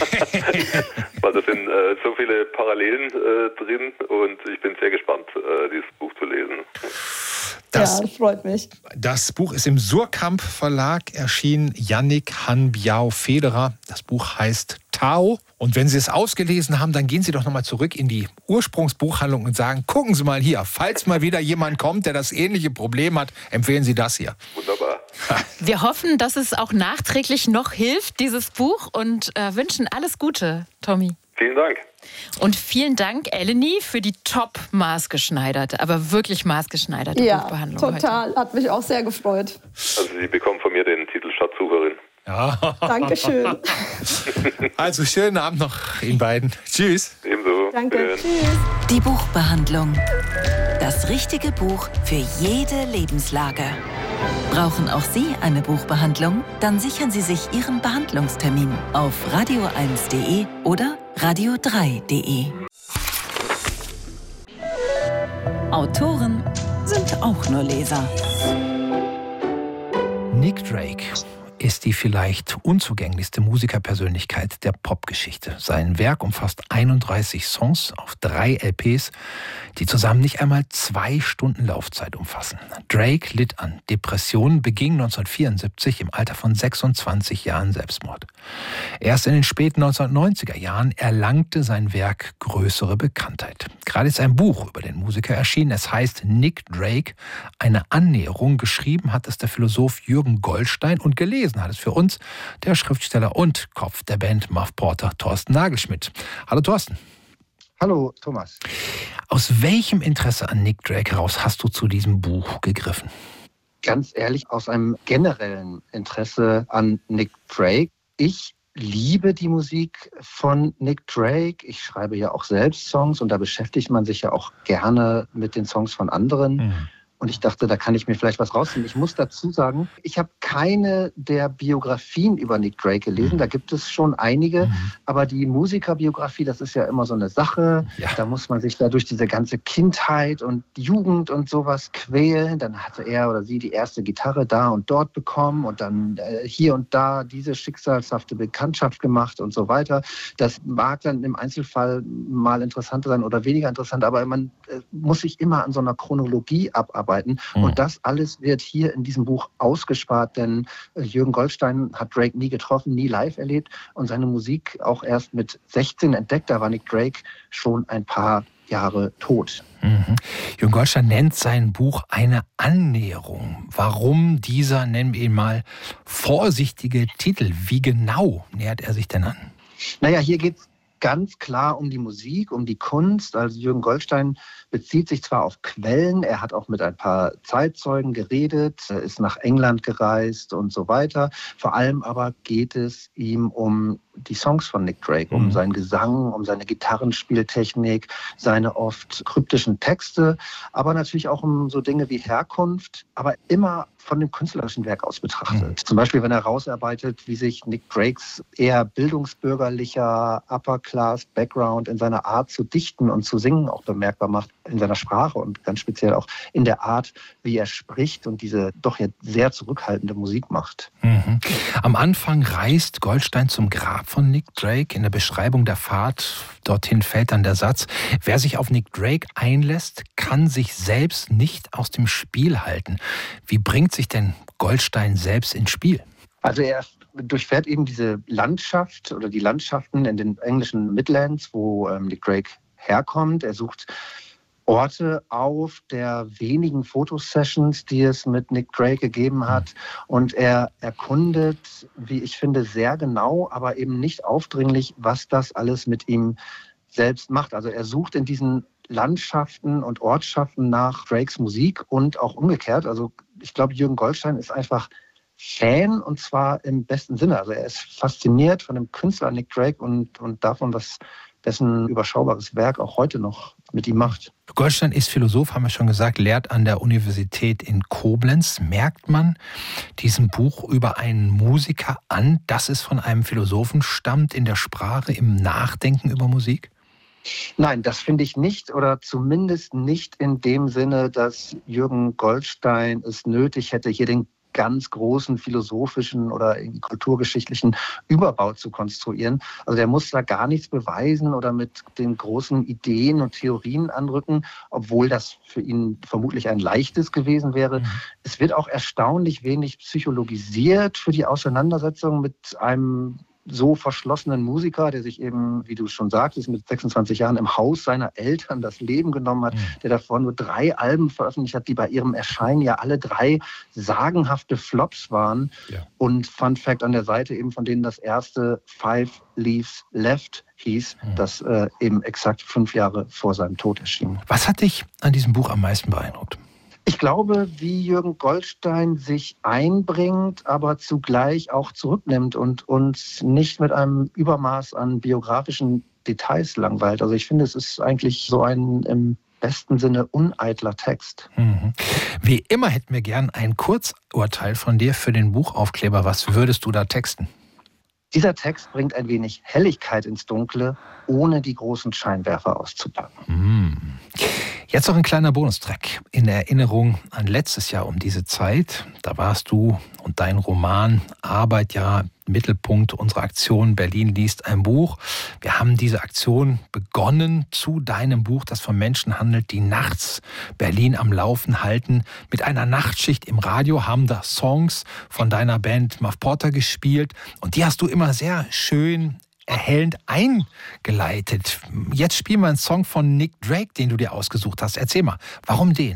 weil da sind äh, so viele Parallelen äh, drin und ich bin sehr gespannt, äh, dieses Buch zu lesen. Das, ja, das freut mich. Das Buch ist im Surkamp Verlag erschienen, Yannick Han Biao Federer. Das Buch heißt Tao. Und wenn Sie es ausgelesen haben, dann gehen Sie doch nochmal zurück in die Ursprungsbuchhandlung und sagen, gucken Sie mal hier, falls mal wieder jemand kommt, der das ähnliche Problem hat, empfehlen Sie das hier. Wunderbar. Wir hoffen, dass es auch nachträglich noch hilft, dieses Buch, und äh, wünschen alles Gute, Tommy. Vielen Dank. Und vielen Dank, Eleni, für die top maßgeschneiderte, aber wirklich maßgeschneiderte ja, Buchbehandlung total. heute. Hat mich auch sehr gefreut. Also Sie bekommen von mir den Titel Schatzsucherin. Ja. Dankeschön. Also schönen Abend noch Ihnen beiden. Tschüss. Ebenso. Danke. Schön. Tschüss. Die Buchbehandlung. Das richtige Buch für jede Lebenslage. Brauchen auch Sie eine Buchbehandlung? Dann sichern Sie sich Ihren Behandlungstermin auf radio eins punkt de oder radio drei punkt de. Autoren sind auch nur Leser. Nick Drake ist die vielleicht unzugänglichste Musikerpersönlichkeit der Popgeschichte. Sein Werk umfasst einunddreißig Songs auf drei L Ps, die zusammen nicht einmal zwei Stunden Laufzeit umfassen. Drake litt an Depressionen, beging neunzehnhundertvierundsiebzig im Alter von sechsundzwanzig Jahren Selbstmord. Erst in den späten neunzehnhundertneunziger Jahren erlangte sein Werk größere Bekanntheit. Gerade ist ein Buch über den Musiker erschienen. Es heißt Nick Drake, eine Annäherung. Geschrieben hat es der Philosoph Jürgen Goldstein und gelesen hat es für uns der Schriftsteller und Kopf der Band Muff Porter, Thorsten Nagelschmidt. Hallo Thorsten. Hallo Thomas. Aus welchem Interesse an Nick Drake heraus hast du zu diesem Buch gegriffen? Ganz ehrlich, aus einem generellen Interesse an Nick Drake. Ich liebe die Musik von Nick Drake. Ich schreibe ja auch selbst Songs und da beschäftigt man sich ja auch gerne mit den Songs von anderen. Mhm. Und ich dachte, da kann ich mir vielleicht was rausziehen. Ich muss dazu sagen, ich habe keine der Biografien über Nick Drake gelesen. Da gibt es schon einige. Mhm. Aber die Musikerbiografie, das ist ja immer so eine Sache. Ja. Da muss man sich da durch diese ganze Kindheit und Jugend und sowas quälen. Dann hatte er oder sie die erste Gitarre da und dort bekommen und dann äh, hier und da diese schicksalshafte Bekanntschaft gemacht und so weiter. Das mag dann im Einzelfall mal interessanter sein oder weniger interessant, aber man äh, muss sich immer an so einer Chronologie abarbeiten. Mhm. Und das alles wird hier in diesem Buch ausgespart, denn Jürgen Goldstein hat Drake nie getroffen, nie live erlebt und seine Musik auch erst mit sechzehn entdeckt. Da war Nick Drake schon ein paar Jahre tot. Mhm. Jürgen Goldstein nennt sein Buch eine Annäherung. Warum dieser, nennen wir ihn mal, vorsichtige Titel? Wie genau nähert er sich denn an? Naja, hier geht es ganz klar um die Musik, um die Kunst. Also Jürgen Goldstein bezieht sich zwar auf Quellen, er hat auch mit ein paar Zeitzeugen geredet, ist nach England gereist und so weiter. Vor allem aber geht es ihm um die Songs von Nick Drake, um mhm. seinen Gesang, um seine Gitarrenspieltechnik, seine oft kryptischen Texte, aber natürlich auch um so Dinge wie Herkunft, aber immer von dem künstlerischen Werk aus betrachtet. Mhm. Zum Beispiel, wenn er rausarbeitet, wie sich Nick Drakes eher bildungsbürgerlicher Upper-Class-Background in seiner Art zu dichten und zu singen auch bemerkbar macht, in seiner Sprache und ganz speziell auch in der Art, wie er spricht und diese doch jetzt sehr zurückhaltende Musik macht. Mhm. Am Anfang reist Goldstein zum Grab von Nick Drake. In der Beschreibung der Fahrt dorthin fällt dann der Satz: Wer sich auf Nick Drake einlässt, kann sich selbst nicht aus dem Spiel halten. Wie bringt sich denn Goldstein selbst ins Spiel? Also er durchfährt eben diese Landschaft oder die Landschaften in den englischen Midlands, wo ähm, Nick Drake herkommt. Er sucht Orte auf der wenigen Fotosessions, die es mit Nick Drake gegeben hat. Und er erkundet, wie ich finde, sehr genau, aber eben nicht aufdringlich, was das alles mit ihm selbst macht. Also er sucht in diesen Landschaften und Ortschaften nach Drakes Musik und auch umgekehrt. Also ich glaube, Jürgen Goldstein ist einfach Fan, und zwar im besten Sinne. Also er ist fasziniert von dem Künstler Nick Drake und, und davon, was dessen überschaubares Werk auch heute noch mit ihm macht. Goldstein ist Philosoph, haben wir schon gesagt, lehrt an der Universität in Koblenz. Merkt man diesem Buch über einen Musiker an, dass es von einem Philosophen stammt, in der Sprache, im Nachdenken über Musik? Nein, das finde ich nicht, oder zumindest nicht in dem Sinne, dass Jürgen Goldstein es nötig hätte, hier den ganz großen philosophischen oder kulturgeschichtlichen Überbau zu konstruieren. Also der muss da gar nichts beweisen oder mit den großen Ideen und Theorien anrücken, obwohl das für ihn vermutlich ein leichtes gewesen wäre. Mhm. Es wird auch erstaunlich wenig psychologisiert für die Auseinandersetzung mit einem so verschlossenen Musiker, der sich eben, wie du schon sagtest, mit sechsundzwanzig Jahren im Haus seiner Eltern das Leben genommen hat, mhm. der davor nur drei Alben veröffentlicht hat, die bei ihrem Erscheinen ja alle drei sagenhafte Flops waren. Ja. Und Fun Fact an der Seite eben, von denen das erste Five Leaves Left hieß, mhm. das äh, eben exakt fünf Jahre vor seinem Tod erschien. Was hat dich an diesem Buch am meisten beeindruckt? Ich glaube, wie Jürgen Goldstein sich einbringt, aber zugleich auch zurücknimmt und uns nicht mit einem Übermaß an biografischen Details langweilt. Also ich finde, es ist eigentlich so ein im besten Sinne uneitler Text. Mhm. Wie immer hätten wir gern ein Kurzurteil von dir für den Buchaufkleber. Was würdest du da texten? Dieser Text bringt ein wenig Helligkeit ins Dunkle, ohne die großen Scheinwerfer auszupacken. Mhm. Jetzt noch ein kleiner Bonustrack in Erinnerung an letztes Jahr um diese Zeit. Da warst du und dein Roman Arbeit ja Mittelpunkt unserer Aktion Berlin liest ein Buch. Wir haben diese Aktion begonnen zu deinem Buch, das von Menschen handelt, die nachts Berlin am Laufen halten. Mit einer Nachtschicht im Radio haben da Songs von deiner Band Muff Porter gespielt. Und die hast du immer sehr schön erhellend eingeleitet. Jetzt spielen wir einen Song von Nick Drake, den du dir ausgesucht hast. Erzähl mal, warum den?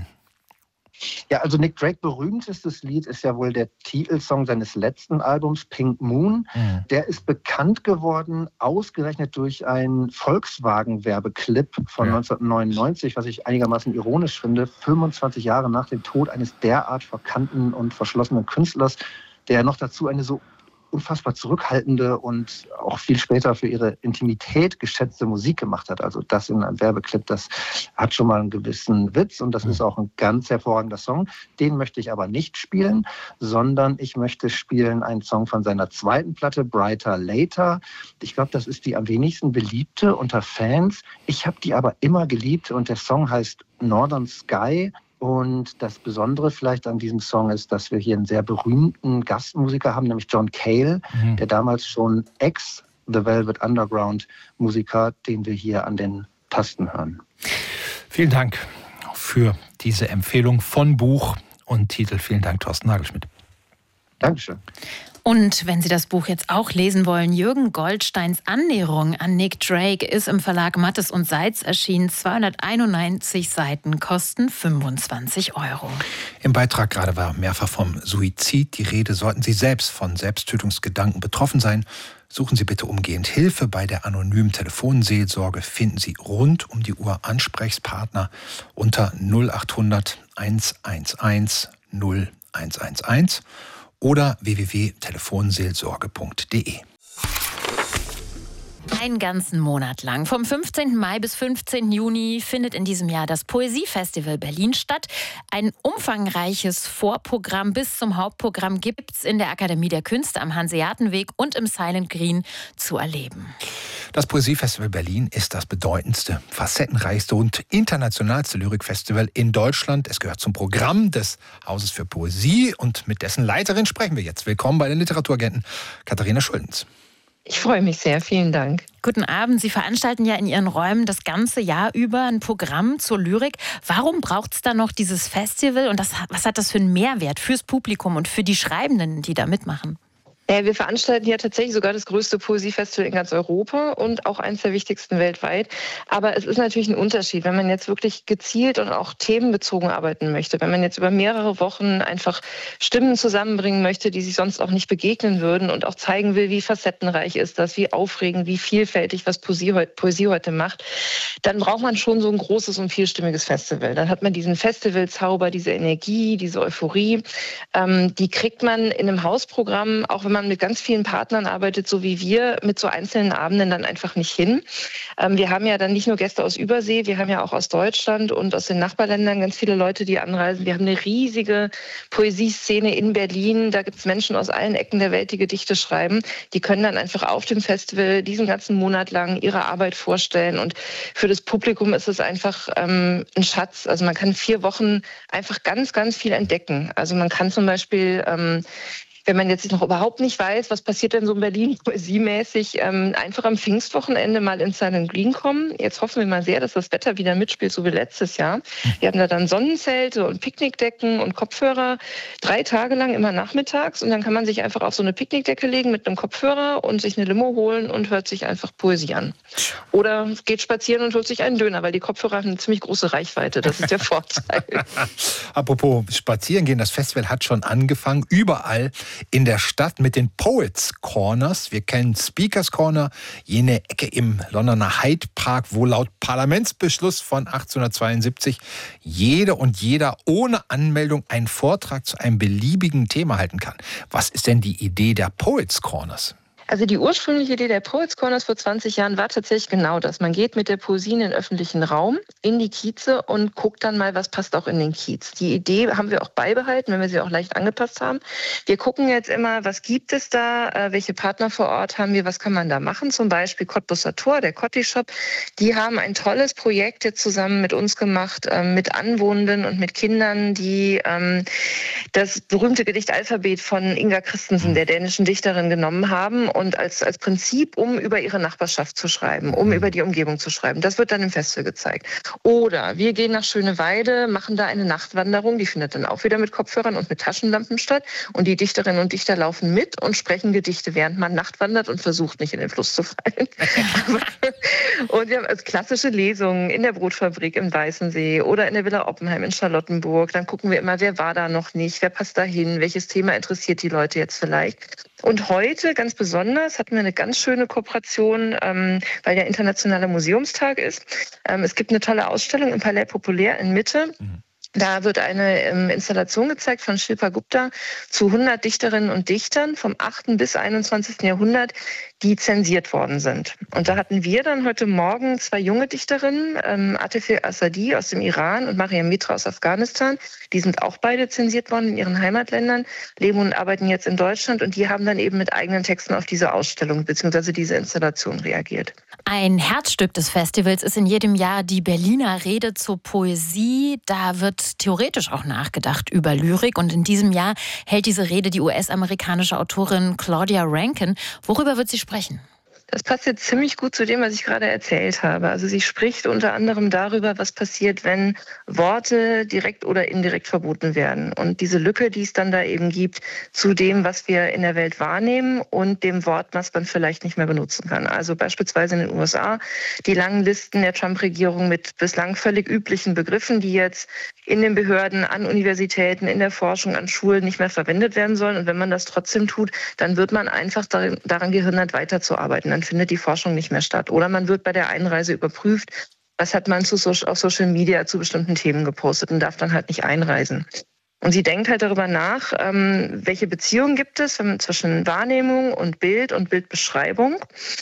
Ja, also Nick Drake berühmtestes Lied ist ja wohl der Titelsong seines letzten Albums, Pink Moon. Mhm. Der ist bekannt geworden, ausgerechnet durch einen Volkswagen-Werbeclip von ja. neunzehnhundertneunundneunzig, was ich einigermaßen ironisch finde, fünfundzwanzig Jahre nach dem Tod eines derart verkannten und verschlossenen Künstlers, der noch dazu eine so unfassbar zurückhaltende und auch viel später für ihre Intimität geschätzte Musik gemacht hat. Also das in einem Werbeclip, das hat schon mal einen gewissen Witz und das ist auch ein ganz hervorragender Song. Den möchte ich aber nicht spielen, sondern ich möchte spielen einen Song von seiner zweiten Platte, Brighter Later. Ich glaube, das ist die am wenigsten beliebte unter Fans. Ich habe die aber immer geliebt und der Song heißt Northern Sky. Und das Besondere vielleicht an diesem Song ist, dass wir hier einen sehr berühmten Gastmusiker haben, nämlich John Cale, mhm. der damals schon ex-The Velvet Underground Musiker, den wir hier an den Tasten hören. Vielen Dank für diese Empfehlung von Buch und Titel. Vielen Dank, Thorsten Nagelschmidt. Dankeschön. Und wenn Sie das Buch jetzt auch lesen wollen, Jürgen Goldsteins Annäherung an Nick Drake ist im Verlag Mattes und Seitz erschienen. zweihunderteinundneunzig Seiten, kosten fünfundzwanzig Euro. Im Beitrag gerade war mehrfach vom Suizid die Rede. Sollten Sie selbst von Selbsttötungsgedanken betroffen sein, suchen Sie bitte umgehend Hilfe bei der anonymen Telefonseelsorge. Finden Sie rund um die Uhr Ansprechpartner unter null achthundert hundertelf null eins eins eins oder w w w punkt telefonseelsorge punkt d e. Einen ganzen Monat lang, vom fünfzehnten Mai bis fünfzehnten Juni, findet in diesem Jahr das Poesiefestival Berlin statt. Ein umfangreiches Vorprogramm bis zum Hauptprogramm gibt es in der Akademie der Künste am Hanseatenweg und im Silent Green zu erleben. Das Poesiefestival Berlin ist das bedeutendste, facettenreichste und internationalste Lyrikfestival in Deutschland. Es gehört zum Programm des Hauses für Poesie und mit dessen Leiterin sprechen wir jetzt. Willkommen bei den Literaturagenten, Katharina Schultens. Ich freue mich sehr, vielen Dank. Guten Abend. Sie veranstalten ja in Ihren Räumen das ganze Jahr über ein Programm zur Lyrik. Warum braucht es da noch dieses Festival und das, was hat das für einen Mehrwert fürs Publikum und für die Schreibenden, die da mitmachen? Ja, wir veranstalten ja tatsächlich sogar das größte Poesiefestival in ganz Europa und auch eines der wichtigsten weltweit. Aber es ist natürlich ein Unterschied, wenn man jetzt wirklich gezielt und auch themenbezogen arbeiten möchte. Wenn man jetzt über mehrere Wochen einfach Stimmen zusammenbringen möchte, die sich sonst auch nicht begegnen würden und auch zeigen will, wie facettenreich ist das, wie aufregend, wie vielfältig, was Poesie, Poesie heute macht, dann braucht man schon so ein großes und vielstimmiges Festival. Dann hat man diesen Festivalzauber, diese Energie, diese Euphorie. Ähm, die kriegt man in einem Hausprogramm, auch wenn man man mit ganz vielen Partnern arbeitet, so wie wir, mit so einzelnen Abenden dann einfach nicht hin. Ähm, wir haben ja dann nicht nur Gäste aus Übersee, wir haben ja auch aus Deutschland und aus den Nachbarländern ganz viele Leute, die anreisen. Wir haben eine riesige Poesieszene in Berlin. Da gibt es Menschen aus allen Ecken der Welt, die Gedichte schreiben. Die können dann einfach auf dem Festival diesen ganzen Monat lang ihre Arbeit vorstellen. Und für das Publikum ist es einfach ähm, ein Schatz. Also man kann vier Wochen einfach ganz, ganz viel entdecken. Also man kann zum Beispiel ähm, wenn man jetzt noch überhaupt nicht weiß, was passiert denn so in Berlin poesiemäßig, ähm, einfach am Pfingstwochenende mal ins Silent Green kommen. Jetzt hoffen wir mal sehr, dass das Wetter wieder mitspielt, so wie letztes Jahr. Wir haben da dann Sonnenzelte und Picknickdecken und Kopfhörer, drei Tage lang immer nachmittags. Und dann kann man sich einfach auf so eine Picknickdecke legen mit einem Kopfhörer und sich eine Limo holen und hört sich einfach Poesie an. Oder geht spazieren und holt sich einen Döner, weil die Kopfhörer haben eine ziemlich große Reichweite. Das ist der Vorteil. Apropos spazieren gehen, das Festival hat schon angefangen. Überall in der Stadt mit den Poets Corners. Wir kennen Speakers Corner, jene Ecke im Londoner Hyde Park, wo laut Parlamentsbeschluss von achtzehnhundertzweiundsiebzig jede und jeder ohne Anmeldung einen Vortrag zu einem beliebigen Thema halten kann. Was ist denn die Idee der Poets Corners? Also die ursprüngliche Idee der Poets Corners vor zwanzig Jahren war tatsächlich genau das. Man geht mit der Poesie in den öffentlichen Raum, in die Kieze und guckt dann mal, was passt auch in den Kiez. Die Idee haben wir auch beibehalten, wenn wir sie auch leicht angepasst haben. Wir gucken jetzt immer, was gibt es da, welche Partner vor Ort haben wir, was kann man da machen. Zum Beispiel Cottbusser Tor, der Cotti Shop. Die haben ein tolles Projekt jetzt zusammen mit uns gemacht, mit Anwohnenden und mit Kindern, die das berühmte Gedicht Alphabet von Inga Christensen, der dänischen Dichterin, genommen haben und als, als Prinzip, um über ihre Nachbarschaft zu schreiben, um über die Umgebung zu schreiben. Das wird dann im Festival gezeigt. Oder wir gehen nach Schöneweide, machen da eine Nachtwanderung, die findet dann auch wieder mit Kopfhörern und mit Taschenlampen statt. Und die Dichterinnen und Dichter laufen mit und sprechen Gedichte, während man nachtwandert und versucht, nicht in den Fluss zu fallen. Und wir haben als klassische Lesungen in der Brotfabrik im Weißensee oder in der Villa Oppenheim in Charlottenburg. Dann gucken wir immer, wer war da noch nicht, wer passt da hin, welches Thema interessiert die Leute jetzt vielleicht. Und heute, ganz besonders, hatten wir eine ganz schöne Kooperation, ähm, weil der Internationale Museumstag ist. Ähm, es gibt eine tolle Ausstellung im Palais Populaire in Mitte. Mhm. Da wird eine ähm, Installation gezeigt von Shilpa Gupta zu hundert Dichterinnen und Dichtern vom achten bis einundzwanzigsten Jahrhundert, die zensiert worden sind. Und da hatten wir dann heute Morgen zwei junge Dichterinnen, ähm, Atifeh Assadi aus dem Iran und Mariam Mitra aus Afghanistan. Die sind auch beide zensiert worden in ihren Heimatländern, leben und arbeiten jetzt in Deutschland und die haben dann eben mit eigenen Texten auf diese Ausstellung bzw. diese Installation reagiert. Ein Herzstück des Festivals ist in jedem Jahr die Berliner Rede zur Poesie. Da wird theoretisch auch nachgedacht über Lyrik. Und in diesem Jahr hält diese Rede die U S-amerikanische Autorin Claudia Rankine. Worüber wird sie sprechen? Das passt jetzt ziemlich gut zu dem, was ich gerade erzählt habe. Also sie spricht unter anderem darüber, was passiert, wenn Worte direkt oder indirekt verboten werden. Und diese Lücke, die es dann da eben gibt, zu dem, was wir in der Welt wahrnehmen und dem Wort, was man vielleicht nicht mehr benutzen kann. Also beispielsweise in den U S A die langen Listen der Trump-Regierung mit bislang völlig üblichen Begriffen, die jetzt in den Behörden, an Universitäten, in der Forschung, an Schulen nicht mehr verwendet werden sollen. Und wenn man das trotzdem tut, dann wird man einfach daran, daran gehindert, weiterzuarbeiten. Dann findet die Forschung nicht mehr statt. Oder man wird bei der Einreise überprüft, was hat man zu so- auf Social Media zu bestimmten Themen gepostet und darf dann halt nicht einreisen. Und sie denkt halt darüber nach, ähm, welche Beziehungen gibt es zwischen Wahrnehmung und Bild und Bildbeschreibung.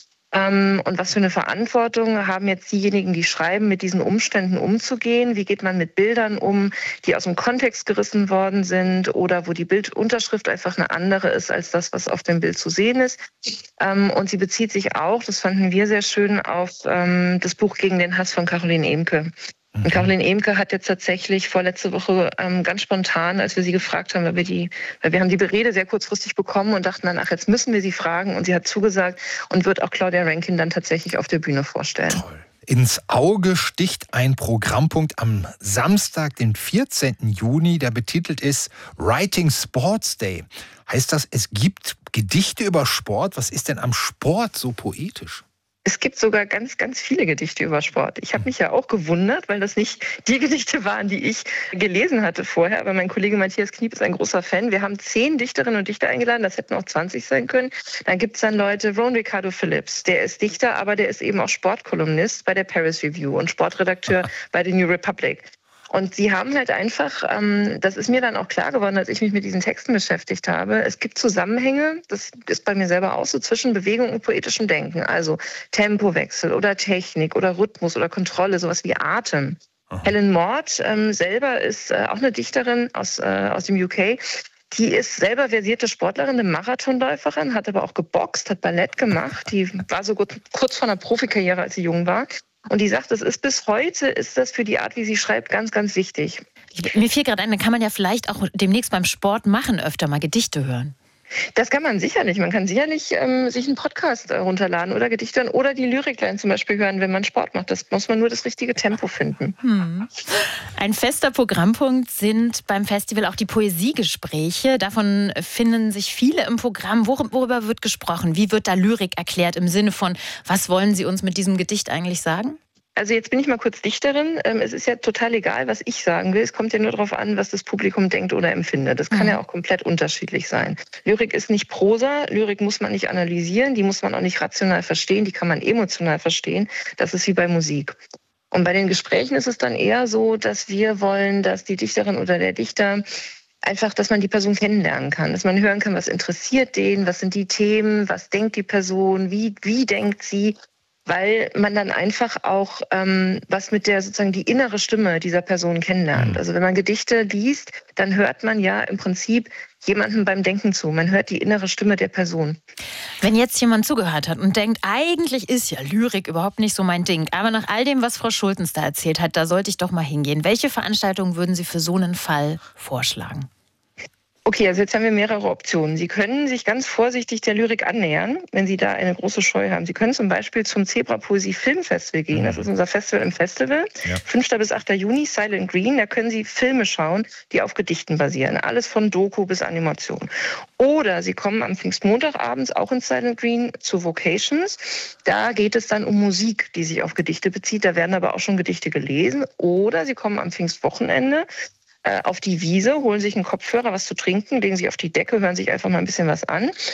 Ähm, und was für eine Verantwortung haben jetzt diejenigen, die schreiben, mit diesen Umständen umzugehen? Wie geht man mit Bildern um, die aus dem Kontext gerissen worden sind oder wo die Bildunterschrift einfach eine andere ist als das, was auf dem Bild zu sehen ist? Ähm, und sie bezieht sich auch, das fanden wir sehr schön, auf ähm, das Buch Gegen den Hass von Caroline Emke. Und Caroline Emke hat jetzt tatsächlich vorletzte Woche ähm, ganz spontan, als wir sie gefragt haben, weil wir die, weil wir haben die Rede sehr kurzfristig bekommen und dachten dann, ach, jetzt müssen wir sie fragen. Und sie hat zugesagt und wird auch Claudia Rankine dann tatsächlich auf der Bühne vorstellen. Toll. Ins Auge sticht ein Programmpunkt am Samstag, den vierzehnten Juni, der betitelt ist Writing Sports Day. Heißt das, es gibt Gedichte über Sport? Was ist denn am Sport so poetisch? Es gibt sogar ganz, ganz viele Gedichte über Sport. Ich habe mich ja auch gewundert, weil das nicht die Gedichte waren, die ich gelesen hatte vorher. Aber mein Kollege Matthias Kniep ist ein großer Fan. Wir haben zehn Dichterinnen und Dichter eingeladen. Das hätten auch zwanzig sein können. Dann gibt es dann Leute, Ron Ricardo Phillips. Der ist Dichter, aber der ist eben auch Sportkolumnist bei der Paris Review und Sportredakteur bei The New Republic. Und sie haben halt einfach, ähm, das ist mir dann auch klar geworden, als ich mich mit diesen Texten beschäftigt habe, es gibt Zusammenhänge, das ist bei mir selber auch so, zwischen Bewegung und poetischem Denken. Also Tempowechsel oder Technik oder Rhythmus oder Kontrolle, sowas wie Atem. Aha. Helen Mort ähm, selber ist äh, auch eine Dichterin aus, äh, aus dem U K. Die ist selber versierte Sportlerin, eine Marathonläuferin, hat aber auch geboxt, hat Ballett gemacht. Die war so gut, kurz vor einer Profikarriere, als sie jung war. Und die sagt, es ist bis heute, ist das für die Art, wie sie schreibt, ganz, ganz wichtig. Ich, mir fiel gerade ein, dann kann man ja vielleicht auch demnächst beim Sport machen, öfter mal Gedichte hören. Das kann man sicherlich. Man kann sicherlich ähm, sich einen Podcast äh, runterladen oder Gedichte hören oder die Lyrikline zum Beispiel hören, wenn man Sport macht. Das muss man nur das richtige Tempo finden. Hm. Ein fester Programmpunkt sind beim Festival auch die Poesiegespräche. Davon finden sich viele im Programm. Wor- worüber wird gesprochen? Wie wird da Lyrik erklärt im Sinne von, was wollen Sie uns mit diesem Gedicht eigentlich sagen? Also jetzt bin ich mal kurz Dichterin. Es ist ja total egal, was ich sagen will. Es kommt ja nur darauf an, was das Publikum denkt oder empfindet. Das kann mhm. ja auch komplett unterschiedlich sein. Lyrik ist nicht Prosa. Lyrik muss man nicht analysieren. Die muss man auch nicht rational verstehen. Die kann man emotional verstehen. Das ist wie bei Musik. Und bei den Gesprächen ist es dann eher so, dass wir wollen, dass die Dichterin oder der Dichter einfach, dass man die Person kennenlernen kann, dass man hören kann, was interessiert den, was sind die Themen, was denkt die Person, wie, wie denkt sie. Weil man dann einfach auch ähm, was mit der sozusagen die innere Stimme dieser Person kennenlernt. Also wenn man Gedichte liest, dann hört man ja im Prinzip jemandem beim Denken zu. Man hört die innere Stimme der Person. Wenn jetzt jemand zugehört hat und denkt, eigentlich ist ja Lyrik überhaupt nicht so mein Ding, aber nach all dem, was Frau Schultens da erzählt hat, da sollte ich doch mal hingehen. Welche Veranstaltungen würden Sie für so einen Fall vorschlagen? Okay, also jetzt haben wir mehrere Optionen. Sie können sich ganz vorsichtig der Lyrik annähern, wenn Sie da eine große Scheu haben. Sie können zum Beispiel zum Zebra Poesie Filmfestival gehen. Das ist unser Festival im Festival. Ja. fünften bis achten Juni, Silent Green. Da können Sie Filme schauen, die auf Gedichten basieren. Alles von Doku bis Animation. Oder Sie kommen am Pfingstmontag abends auch ins Silent Green zu Vocations. Da geht es dann um Musik, die sich auf Gedichte bezieht. Da werden aber auch schon Gedichte gelesen. Oder Sie kommen am Pfingstwochenende auf die Wiese, holen sich einen Kopfhörer, was zu trinken, legen sich auf die Decke, hören sich einfach mal ein bisschen was an.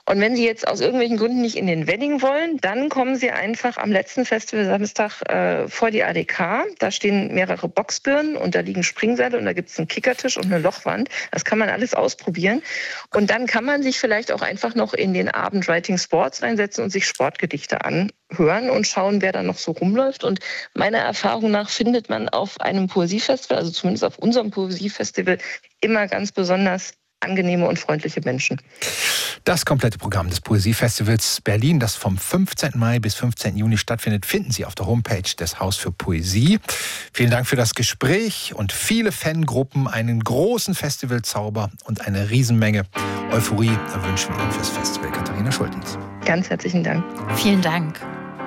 Und wenn Sie jetzt aus irgendwelchen Gründen nicht in den Wedding wollen, dann kommen Sie einfach am letzten Festival Samstag äh, vor die A D K. Da stehen mehrere Boxbirnen und da liegen Springseile und da gibt es einen Kickertisch und eine Lochwand. Das kann man alles ausprobieren. Und dann kann man sich vielleicht auch einfach noch in den Abend Writing Sports reinsetzen und sich Sportgedichte anhören und schauen, wer da noch so rumläuft. Und meiner Erfahrung nach findet man auf einem Poesiefestival, also zumindest auf unserem Poesiefestival, immer ganz besonders angenehme und freundliche Menschen. Das komplette Programm des Poesiefestivals Berlin, das vom fünfzehnten Mai bis fünfzehnten Juni stattfindet, finden Sie auf der Homepage des Haus für Poesie. Vielen Dank für das Gespräch und viele Fangruppen, einen großen Festivalzauber und eine Riesenmenge Euphorie wünschen wir Ihnen fürs Festival. Katharina Schultens. Ganz herzlichen Dank. Vielen Dank.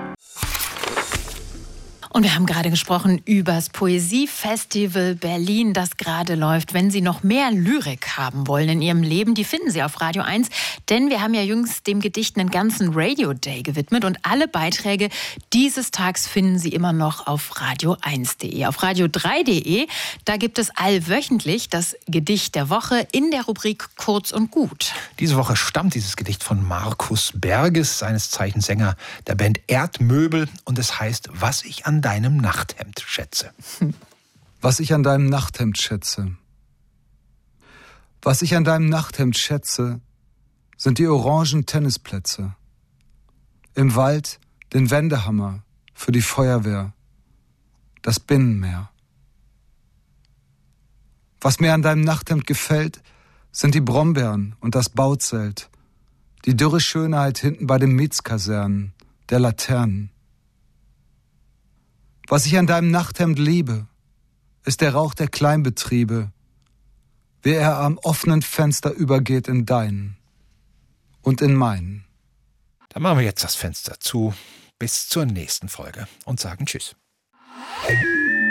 Und wir haben gerade gesprochen über das Poesiefestival Berlin, das gerade läuft. Wenn Sie noch mehr Lyrik haben wollen in Ihrem Leben, die finden Sie auf Radio eins. Denn wir haben ja jüngst dem Gedicht einen ganzen Radio Day gewidmet. Und alle Beiträge dieses Tags finden Sie immer noch auf radio eins punkt de. Auf radio drei punkt de, da gibt es allwöchentlich das Gedicht der Woche in der Rubrik Kurz und Gut. Diese Woche stammt dieses Gedicht von Markus Berges, seines Zeichens Sänger der Band Erdmöbel. Und es heißt, was ich an deinem Nachthemd schätze. Was ich an deinem Nachthemd schätze. Was ich an deinem Nachthemd schätze, sind die orangen Tennisplätze. Im Wald den Wendehammer für die Feuerwehr. Das Binnenmeer. Was mir an deinem Nachthemd gefällt, sind die Brombeeren und das Bauzelt. Die dürre Schönheit hinten bei den Mietskasernen, der Laternen. Was ich an deinem Nachthemd liebe, ist der Rauch der Kleinbetriebe, wie er am offenen Fenster übergeht in deinen und in meinen. Dann machen wir jetzt das Fenster zu. Bis zur nächsten Folge und sagen Tschüss.